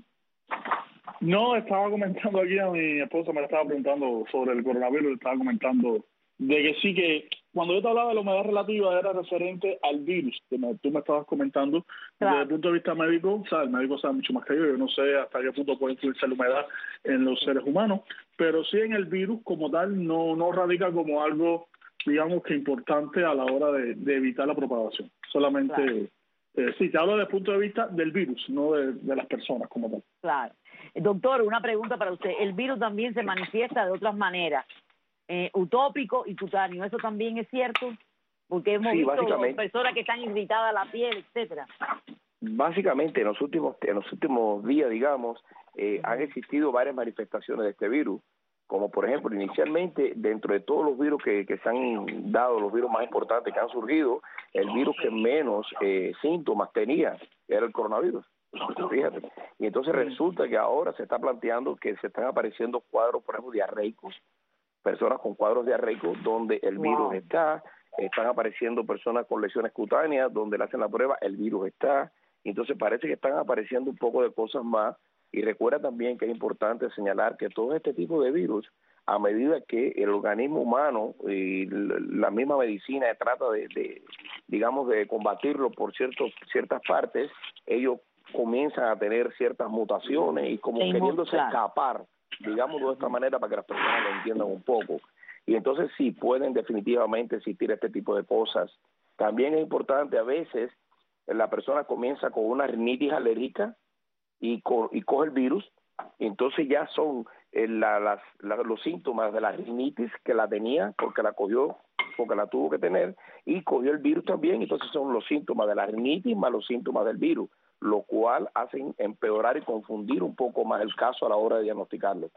No, estaba comentando aquí a mi esposa, me estaba preguntando sobre el coronavirus, estaba comentando de que sí que cuando yo te hablaba de la humedad relativa era referente al virus, que me, tú me estabas comentando. Claro. Desde el punto de vista médico, o sea, el médico sabe mucho más que yo, yo no sé hasta qué punto puede influirse la humedad en los seres humanos, pero sí en el virus como tal no, no radica como algo, digamos que importante a la hora de, de evitar la propagación. Solamente, claro. eh, sí, te hablo desde el punto de vista del virus, no de, de las personas como tal. Claro. Doctor, una pregunta para usted. El virus también se manifiesta de otras maneras, eh, utópico y cutáneo. ¿Eso también es cierto? Porque hemos sí, visto personas que están irritadas a la piel, etcétera. Básicamente, en los últimos en los últimos días, digamos, eh, han existido varias manifestaciones de este virus, como por ejemplo, inicialmente, dentro de todos los virus que, que se han dado, los virus más importantes que han surgido, el virus que menos eh, síntomas tenía era el coronavirus. Fíjate. Y entonces resulta que ahora se está planteando que se están apareciendo cuadros, por ejemplo, diarreicos, personas con cuadros diarreicos donde el virus wow. está, están apareciendo personas con lesiones cutáneas donde le hacen la prueba, el virus está, y entonces parece que están apareciendo un poco de cosas más. Y recuerda también que es importante señalar que todo este tipo de virus, a medida que el organismo humano y la misma medicina trata de, de digamos, de combatirlo por ciertos ciertas partes, ellos comienzan a tener ciertas mutaciones y como sí, queriéndose claro. escapar, digamos de esta manera para que las personas lo entiendan un poco. Y entonces sí pueden definitivamente existir este tipo de cosas. También es importante, a veces la persona comienza con una rinitis alérgica y, co y coge el virus, y entonces ya son eh, la, las, la, los síntomas de la rinitis que la tenía porque la cogió, porque la tuvo que tener, y cogió el virus también, entonces son los síntomas de la rinitis más los síntomas del virus, lo cual hacen empeorar y confundir un poco más el caso a la hora de diagnosticarlo.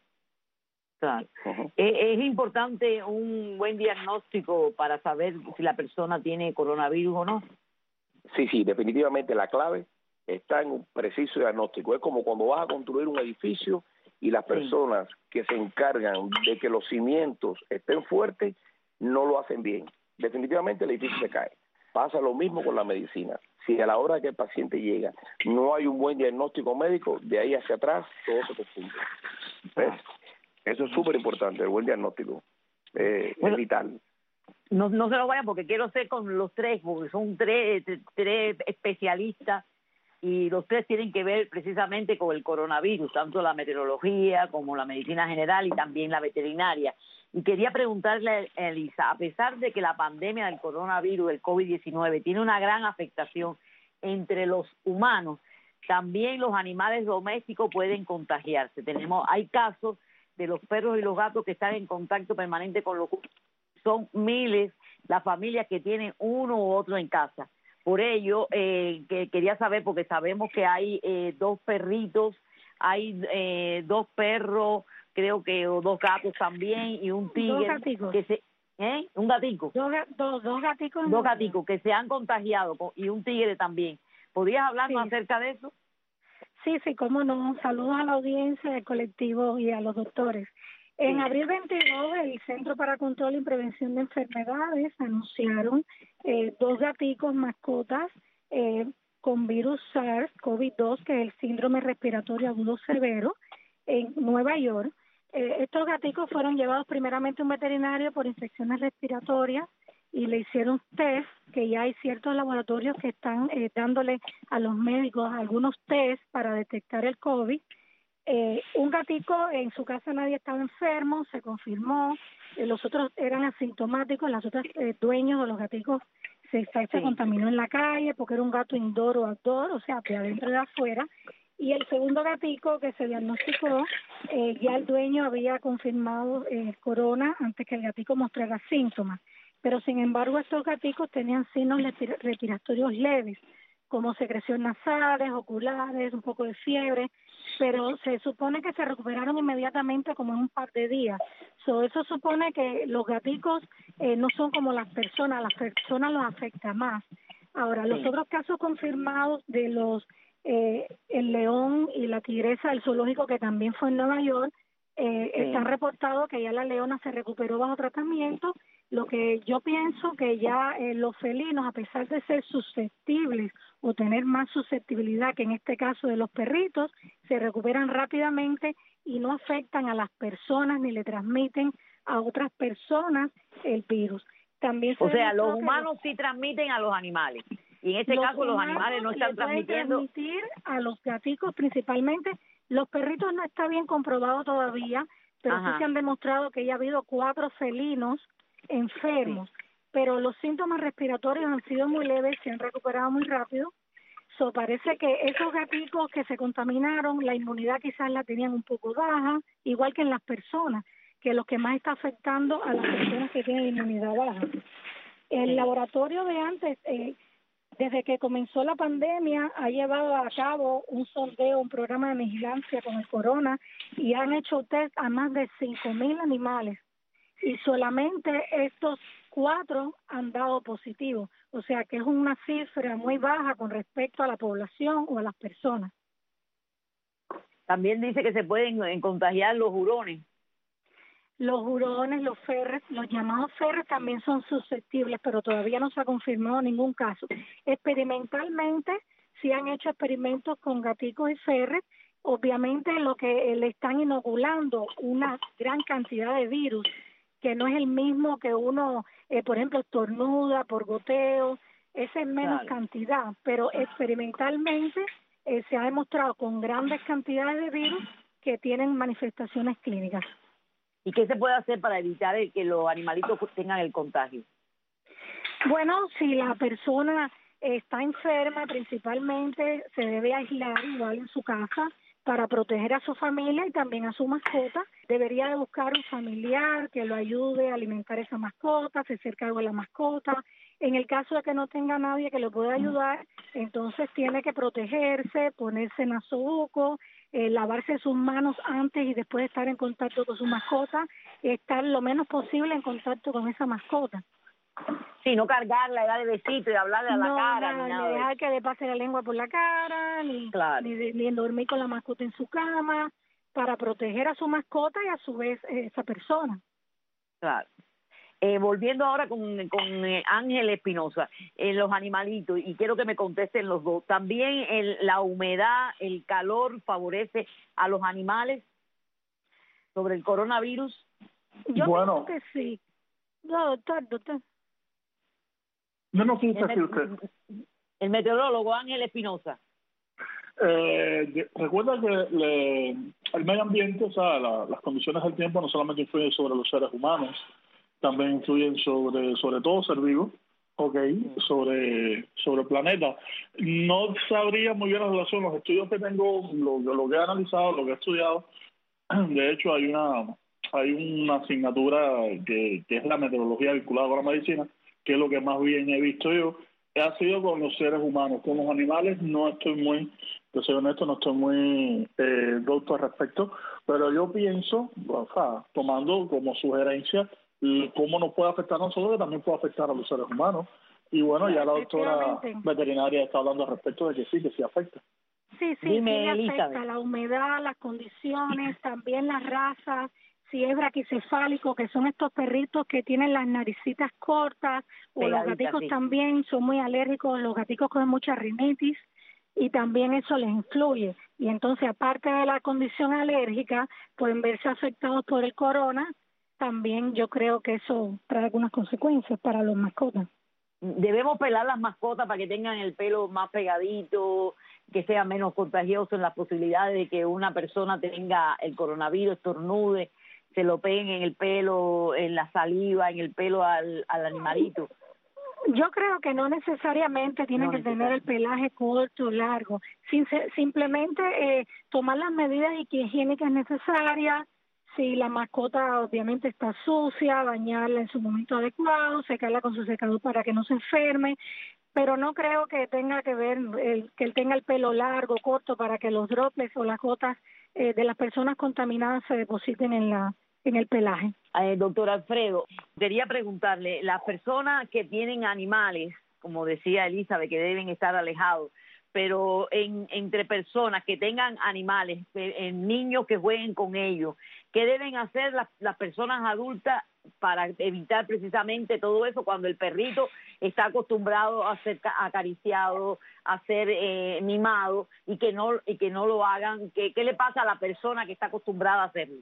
Claro. Uh-huh. es, es importante un buen diagnóstico para saber si la persona tiene coronavirus o no. Sí, sí, definitivamente la clave está en un preciso diagnóstico. Es como cuando vas a construir un edificio y las personas sí. que se encargan de que los cimientos estén fuertes no lo hacen bien. Definitivamente el edificio se cae. Pasa lo mismo con la medicina. Si a la hora que el paciente llega no hay un buen diagnóstico médico, de ahí hacia atrás todo se confunde. ¿Ves? Eso es súper importante, el buen diagnóstico. Eh, bueno, es vital. No, no se lo vayan porque quiero ser con los tres, porque son tres, tres especialistas y los tres tienen que ver precisamente con el coronavirus, tanto la meteorología como la medicina general y también la veterinaria. Y quería preguntarle a Elisa, a pesar de que la pandemia del coronavirus, el COVID diecinueve, tiene una gran afectación entre los humanos, también los animales domésticos pueden contagiarse. Tenemos, hay casos de los perros y los gatos que están en contacto permanente con los humanos. Son miles las familias que tienen uno u otro en casa. Por ello, eh, que quería saber, porque sabemos que hay eh, dos perritos, hay eh, dos perros, creo que o dos gatos también, y un tigre. Dos gaticos. Que se, ¿eh? Un gatico. Dos, dos, dos gaticos. Dos gaticos que se han contagiado, y un tigre también. ¿Podrías hablarnos sí. acerca de eso? Sí, sí, cómo no. Saludos a la audiencia del colectivo y a los doctores. En abril veintidós, el Centro para Control y Prevención de Enfermedades anunciaron eh, dos gaticos mascotas eh, con virus SARS-CoV dos, que es el síndrome respiratorio agudo severo, en Nueva York. Eh, estos gaticos fueron llevados primeramente a un veterinario por infecciones respiratorias y le hicieron test, que ya hay ciertos laboratorios que están eh, dándole a los médicos algunos test para detectar el COVID. Eh, un gatico, en su casa nadie estaba enfermo, se confirmó, eh, los otros eran asintomáticos, los otros eh, dueños de los gaticos se, se sí. contaminó en la calle porque era un gato indoor o outdoor, o sea, de adentro y de afuera. Y el segundo gatico que se diagnosticó, eh, ya el dueño había confirmado eh, corona antes que el gatico mostrara síntomas. Pero sin embargo estos gaticos tenían signos respiratorios leves, como secreción nasales, oculares, un poco de fiebre, pero se supone que se recuperaron inmediatamente como en un par de días. So, eso supone que los gaticos eh, no son como las personas, las personas los afecta más. Ahora, los sí. otros casos confirmados de los eh, el león y la tigresa del zoológico, que también fue en Nueva York, eh, sí. están reportados que ya la leona se recuperó bajo tratamiento. Lo que yo pienso que ya eh, los felinos, a pesar de ser susceptibles o tener más susceptibilidad que en este caso de los perritos, se recuperan rápidamente y no afectan a las personas ni le transmiten a otras personas el virus. También se o sea, los que humanos los, sí transmiten a los animales. Y en este caso los animales no están transmitiendo. transmitir a los gaticos principalmente. Los perritos no está bien comprobado todavía, pero Ajá. sí se han demostrado que ya ha habido cuatro felinos enfermos, sí. pero los síntomas respiratorios han sido muy leves, se han recuperado muy rápido. So, parece que esos gaticos que se contaminaron, la inmunidad quizás la tenían un poco baja, igual que en las personas, que lo que más está afectando a las personas que tienen inmunidad baja. El sí. laboratorio de antes, eh, desde que comenzó la pandemia, ha llevado a cabo un sondeo, un programa de vigilancia con el corona, y han hecho test a más de cinco mil animales. Y solamente estos cuatro han dado positivo, o sea que es una cifra muy baja con respecto a la población o a las personas. También dice que se pueden contagiar los hurones. Los hurones, los ferres, los llamados ferres también son susceptibles, pero todavía no se ha confirmado ningún caso. Experimentalmente, sí han hecho experimentos con gaticos y ferres. Obviamente lo que le están inoculando una gran cantidad de virus, que no es el mismo que uno, eh, por ejemplo, estornuda por goteo, esa es menos claro. cantidad, pero experimentalmente eh, se ha demostrado con grandes cantidades de virus que tienen manifestaciones clínicas. ¿Y qué se puede hacer para evitar el que los animalitos tengan el contagio? Bueno, si la persona está enferma, principalmente se debe aislar igual en su casa para proteger a su familia y también a su mascota. Debería de buscar un familiar que lo ayude a alimentar esa mascota, se hacer cargo de la mascota. En el caso de que no tenga nadie que lo pueda ayudar, entonces tiene que protegerse, ponerse nasobuco, eh, lavarse sus manos antes y después de estar en contacto con su mascota, estar lo menos posible en contacto con esa mascota. Sí, no cargarla, darle besito y hablarle a la no, cara. Nada, ni nada ni dejar que le pase la lengua por la cara, ni, claro. ni, de, ni dormir con la mascota en su cama, para proteger a su mascota y a su vez eh, esa persona. Claro. Eh, volviendo ahora con, con eh, Ángel Espinosa, eh, los animalitos, y quiero que me contesten los dos, ¿también el, la humedad, el calor favorece a los animales sobre el coronavirus? Yo bueno. creo que sí. No, doctor, doctor. Yo no sé el, si usted. El meteorólogo Ángel Espinosa. Eh, recuerda que le, el medio ambiente, o sea, la, las condiciones del tiempo no solamente influyen sobre los seres humanos, también influyen sobre sobre todo ser vivo, okay, sobre sobre el planeta. No sabría muy bien la relación, los estudios que tengo, lo, lo que he analizado, lo que he estudiado, de hecho hay una hay una asignatura que, que es la meteorología vinculada con la medicina, que es lo que más bien he visto yo, ha sido con los seres humanos. Con los animales no estoy muy, te soy honesto, no estoy muy eh, docto al respecto, pero yo pienso, o sea, tomando como sugerencia cómo nos puede afectar a nosotros, que también puede afectar a los seres humanos. Y bueno, ya la doctora veterinaria está hablando al respecto de que sí, que sí afecta. Sí, sí, Dime, sí le afecta Elizabeth. la humedad, las condiciones, también las razas. si es braquicefálico, que son estos perritos que tienen las naricitas cortas, o los Pegaditas, gaticos sí. también son muy alérgicos, los gaticos con mucha rinitis, y también eso les influye. Y entonces, aparte de la condición alérgica, pueden verse afectados por el corona. También yo creo que eso trae algunas consecuencias para los mascotas. Debemos pelar las mascotas para que tengan el pelo más pegadito, que sea menos contagioso en las posibilidades de que una persona tenga el coronavirus, estornude, se lo peguen en el pelo, en la saliva, en el pelo al, al animalito. Yo creo que no necesariamente tienen No que tener el pelaje corto o largo. Sin, simplemente eh, tomar las medidas higiénicas necesarias. Si la mascota obviamente está sucia, bañarla en su momento adecuado, secarla con su secador para que no se enferme, pero no creo que tenga que ver el, que él tenga el pelo largo, corto, para que los droplets o las gotas eh, de las personas contaminadas se depositen en la en el pelaje. Eh, doctor Alfredo, quería preguntarle, las personas que tienen animales, como decía Elizabeth, que deben estar alejados, pero en, entre personas que tengan animales, eh, en niños que jueguen con ellos, ¿qué deben hacer las, las personas adultas para evitar precisamente todo eso cuando el perrito está acostumbrado a ser acariciado, a ser eh, mimado y que no y que no lo hagan? ¿Qué, qué le pasa a la persona que está acostumbrada a hacerlo?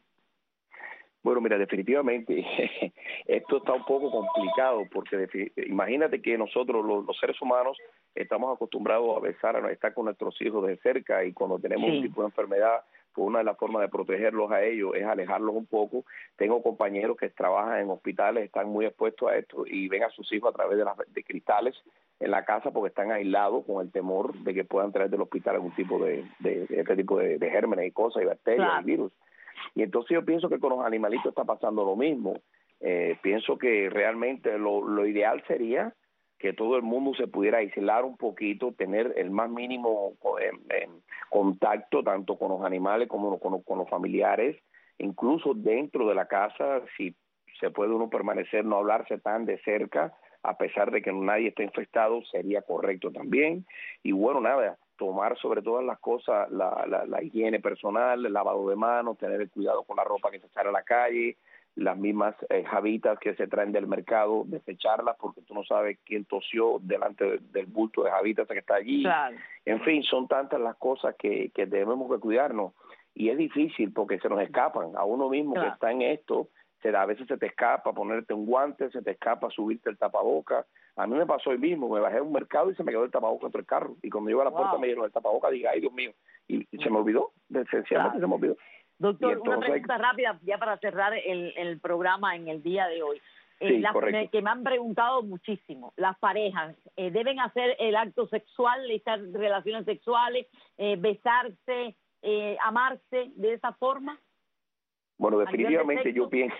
Bueno, mira, definitivamente esto está un poco complicado porque imagínate que nosotros los, los seres humanos estamos acostumbrados a besar, a estar con nuestros hijos de cerca, y cuando tenemos sí. un tipo de enfermedad, pues una de las formas de protegerlos a ellos es alejarlos un poco. Tengo compañeros que trabajan en hospitales, están muy expuestos a esto y ven a sus hijos a través de, las, de cristales en la casa porque están aislados con el temor de que puedan traer del hospital algún tipo de, de, de este tipo de, de gérmenes y cosas, y bacterias claro. y virus. Y entonces yo pienso que con los animalitos está pasando lo mismo. Eh, pienso que realmente lo, lo ideal sería que todo el mundo se pudiera aislar un poquito, tener el más mínimo eh, eh, contacto tanto con los animales como con, con los familiares, incluso dentro de la casa, si se puede uno permanecer, no hablarse tan de cerca, a pesar de que nadie está infectado, sería correcto también. Y bueno, nada, tomar sobre todas las cosas la, la, la higiene personal, el lavado de manos, tener el cuidado con la ropa que se sale a la calle, las mismas eh, jabitas que se traen del mercado, desecharlas porque tú no sabes quién tosió delante de, del bulto de jabitas que está allí. Claro. En fin, son tantas las cosas que, que debemos que cuidarnos, y es difícil porque se nos escapan a uno mismo claro. que está en esto. Se, a veces se te escapa ponerte un guante, se te escapa subirte el tapaboca. A mí me pasó hoy mismo, me bajé a un mercado y se me quedó el tapaboca dentro del carro, y cuando iba a la wow. puerta me dieron el tapaboca, dije, ay Dios mío, y, y se me olvidó, esencialmente claro. se me olvidó. Doctor, entonces, una pregunta hay... rápida ya para cerrar el, el programa en el día de hoy. Eh, sí, las, correcto. que me han preguntado muchísimo, las parejas, eh, ¿deben hacer el acto sexual, estar relaciones sexuales, eh, besarse, eh, amarse de esa forma? Bueno, definitivamente yo pienso,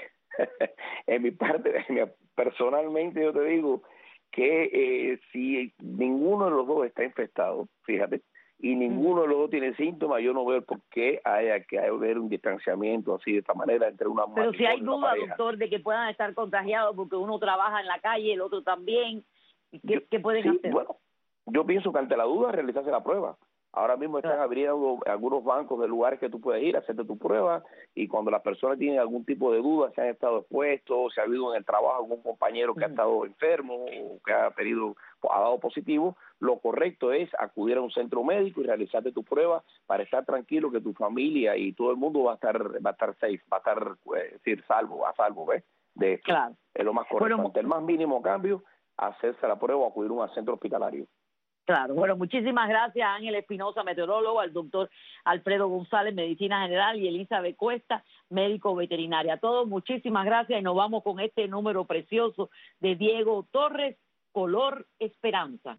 en mi parte, personalmente yo te digo que eh, si ninguno de los dos está infectado, fíjate, y ninguno de los dos tiene síntomas, yo no veo por qué haya que haber un distanciamiento así de esta manera entre una Pero si hay duda, doctor, de que puedan estar contagiados porque uno trabaja en la calle, el otro también, ¿qué, yo, ¿qué pueden sí, hacer? Bueno, yo pienso que ante la duda realizarse la prueba. Ahora mismo están abriendo algunos bancos de lugares que tú puedes ir a hacerte tu prueba, y cuando las personas tienen algún tipo de duda, se han estado expuestos, se ha habido en el trabajo algún compañero que uh-huh. ha estado enfermo o que ha pedido, ha dado positivo, lo correcto es acudir a un centro médico y realizarte tu prueba para estar tranquilo que tu familia y todo el mundo va a estar va a estar safe, va a estar es decir, salvo, a salvo, ¿ves? De esto. Claro. Es lo más correcto. Bueno, ante el más mínimo cambio, hacerse la prueba o acudir a un centro hospitalario. Claro, bueno, muchísimas gracias a Ángel Espinosa, meteorólogo, al doctor Alfredo González, medicina general, y Elizabeth Cuesta, médico veterinaria. A todos, muchísimas gracias, y nos vamos con este número precioso de Diego Torres, Color Esperanza.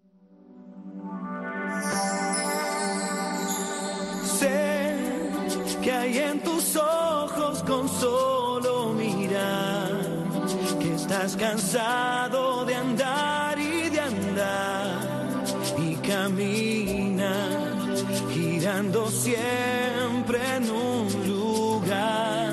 Sé que hay en tus ojos con solo mirar, que estás cansado de andar y de andar, y camina girando siempre en un lugar.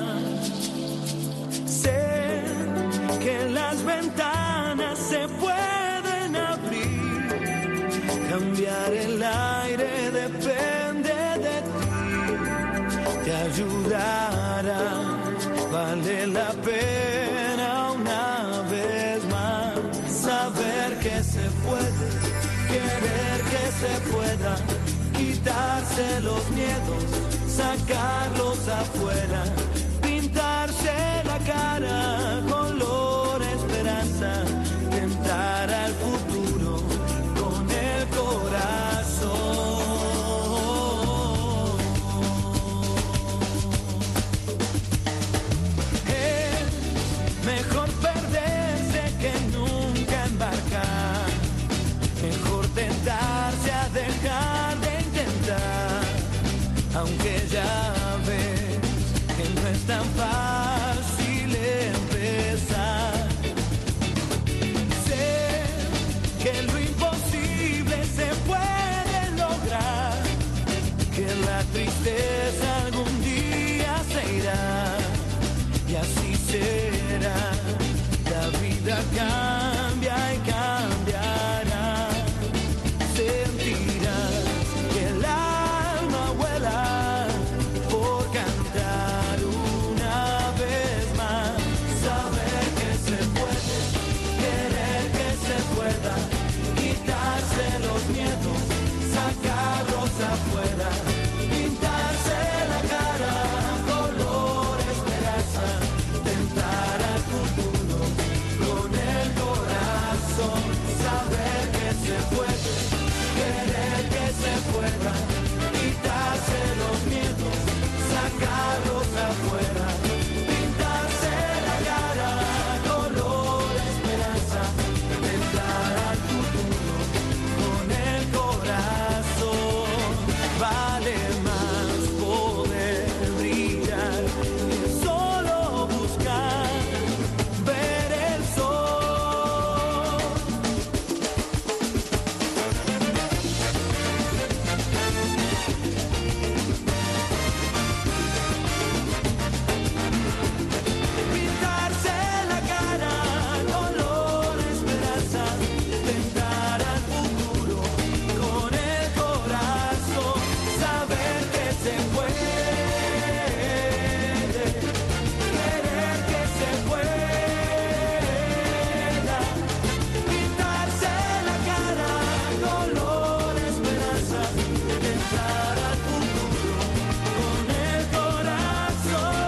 Sé que las ventanas se pueden abrir, cambiar el aire depende de ti, te ayudará Vale la pena una vez más saber que se puede, querer que se pueda, quitarse los miedos, sacarlos afuera, pintarse la cara, color esperanza, tentar al futuro con el corazón. Es mejor perderse que nunca embarcar, mejor tentarse a dejar de intentar, aunque ya ves que no es tan fácil empezar. Sé que lo imposible se puede lograr, que la tristeza algún día se irá, y así será. La vida cambia y cambiará. Sentirás que el alma vuela por cantar una vez más. Saber que se puede, querer que se pueda, quitarse los miedos, sacarlos afuera, pintarse la cara, color esperanza, tentar al futuro con el corazón. Saber que se puede, querer que se pueda, quitarse los miedos, sacarlos afuera, pintarse la cara, color esperanza, tentar al futuro con el corazón. Vale más poder brillar que solo buscar ver el sol. Pintarse la cara, color esperanza, tentar al futuro con el corazón. Saber que se puede, querer que se pueda, pintarse la cara, color esperanza, tentar al futuro con el corazón.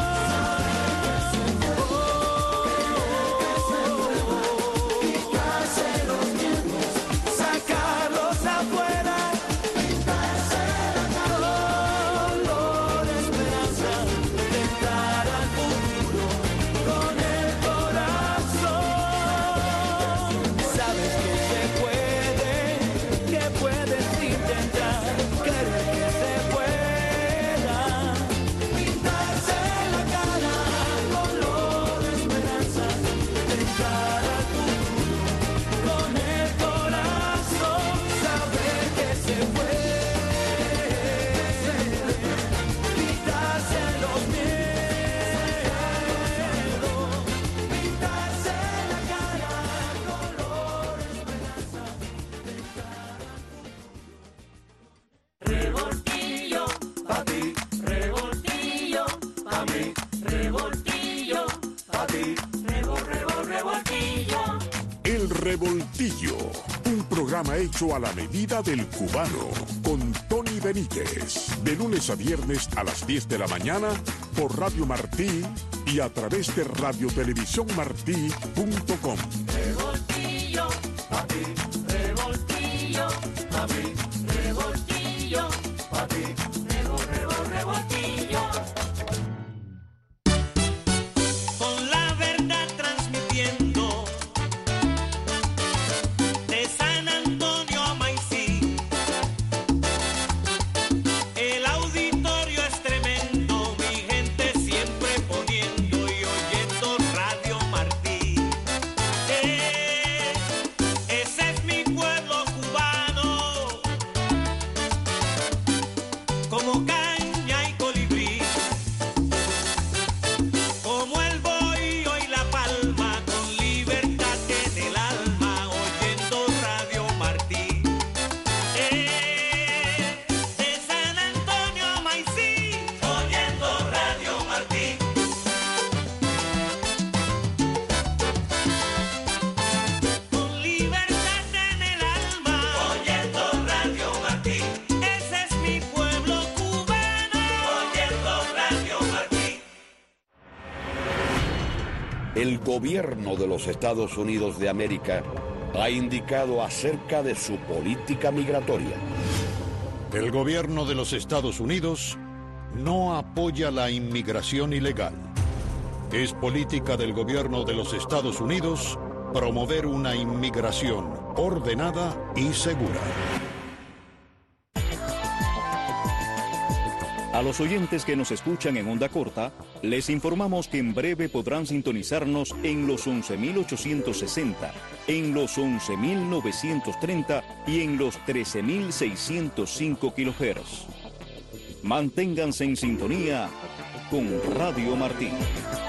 Quitarse los miedos, sacarlos afuera, pintarse la cara, color esperanza, tentar al futuro con el corazón. Sabes que se puede, que puedes intentar, querer que se pueda, pintarse la cara, color esperanza, tentar al futuro con el corazón. Saber que se puede, quitarse los miedos, pintarse la cara, color esperanza, revoltillo, pa' ti, revoltillo, pa' mí, revoltillo, pa' ti, revol, revol, revoltillo. El Revoltillo, un programa hecho a la medida del cubano, con Tony Benítez, de lunes a viernes a las diez de la mañana por Radio Martí y a través de radiotelevisiónmartí punto com. Revoltillo, pa' ti, revoltillo, pa' mí, revoltillo, pa' ti, revol, revol, revoltillo. Con la verdad transmitiendo de San Antonio a Maicí, el auditorio es tremendo, mi gente siempre poniendo y oyendo Radio Martí. Eh, ese es mi pueblo cubano, como caña y colibrí, como el bohío y la palma, con libertad en el alma, oyendo Radio Martí. Eh, de San Antonio a Maicí, oyendo Radio Martí. el gobierno de los Estados Unidos de América ha indicado acerca de su política migratoria. El gobierno de los Estados Unidos no apoya la inmigración ilegal. Es política del gobierno de los Estados Unidos promover una inmigración ordenada y segura. A los oyentes que nos escuchan en onda corta, les informamos que en breve podrán sintonizarnos en los once mil ochocientos sesenta, en los once mil novecientos treinta y en los trece mil seiscientos cinco kilohertz. Manténganse en sintonía con Radio Martí.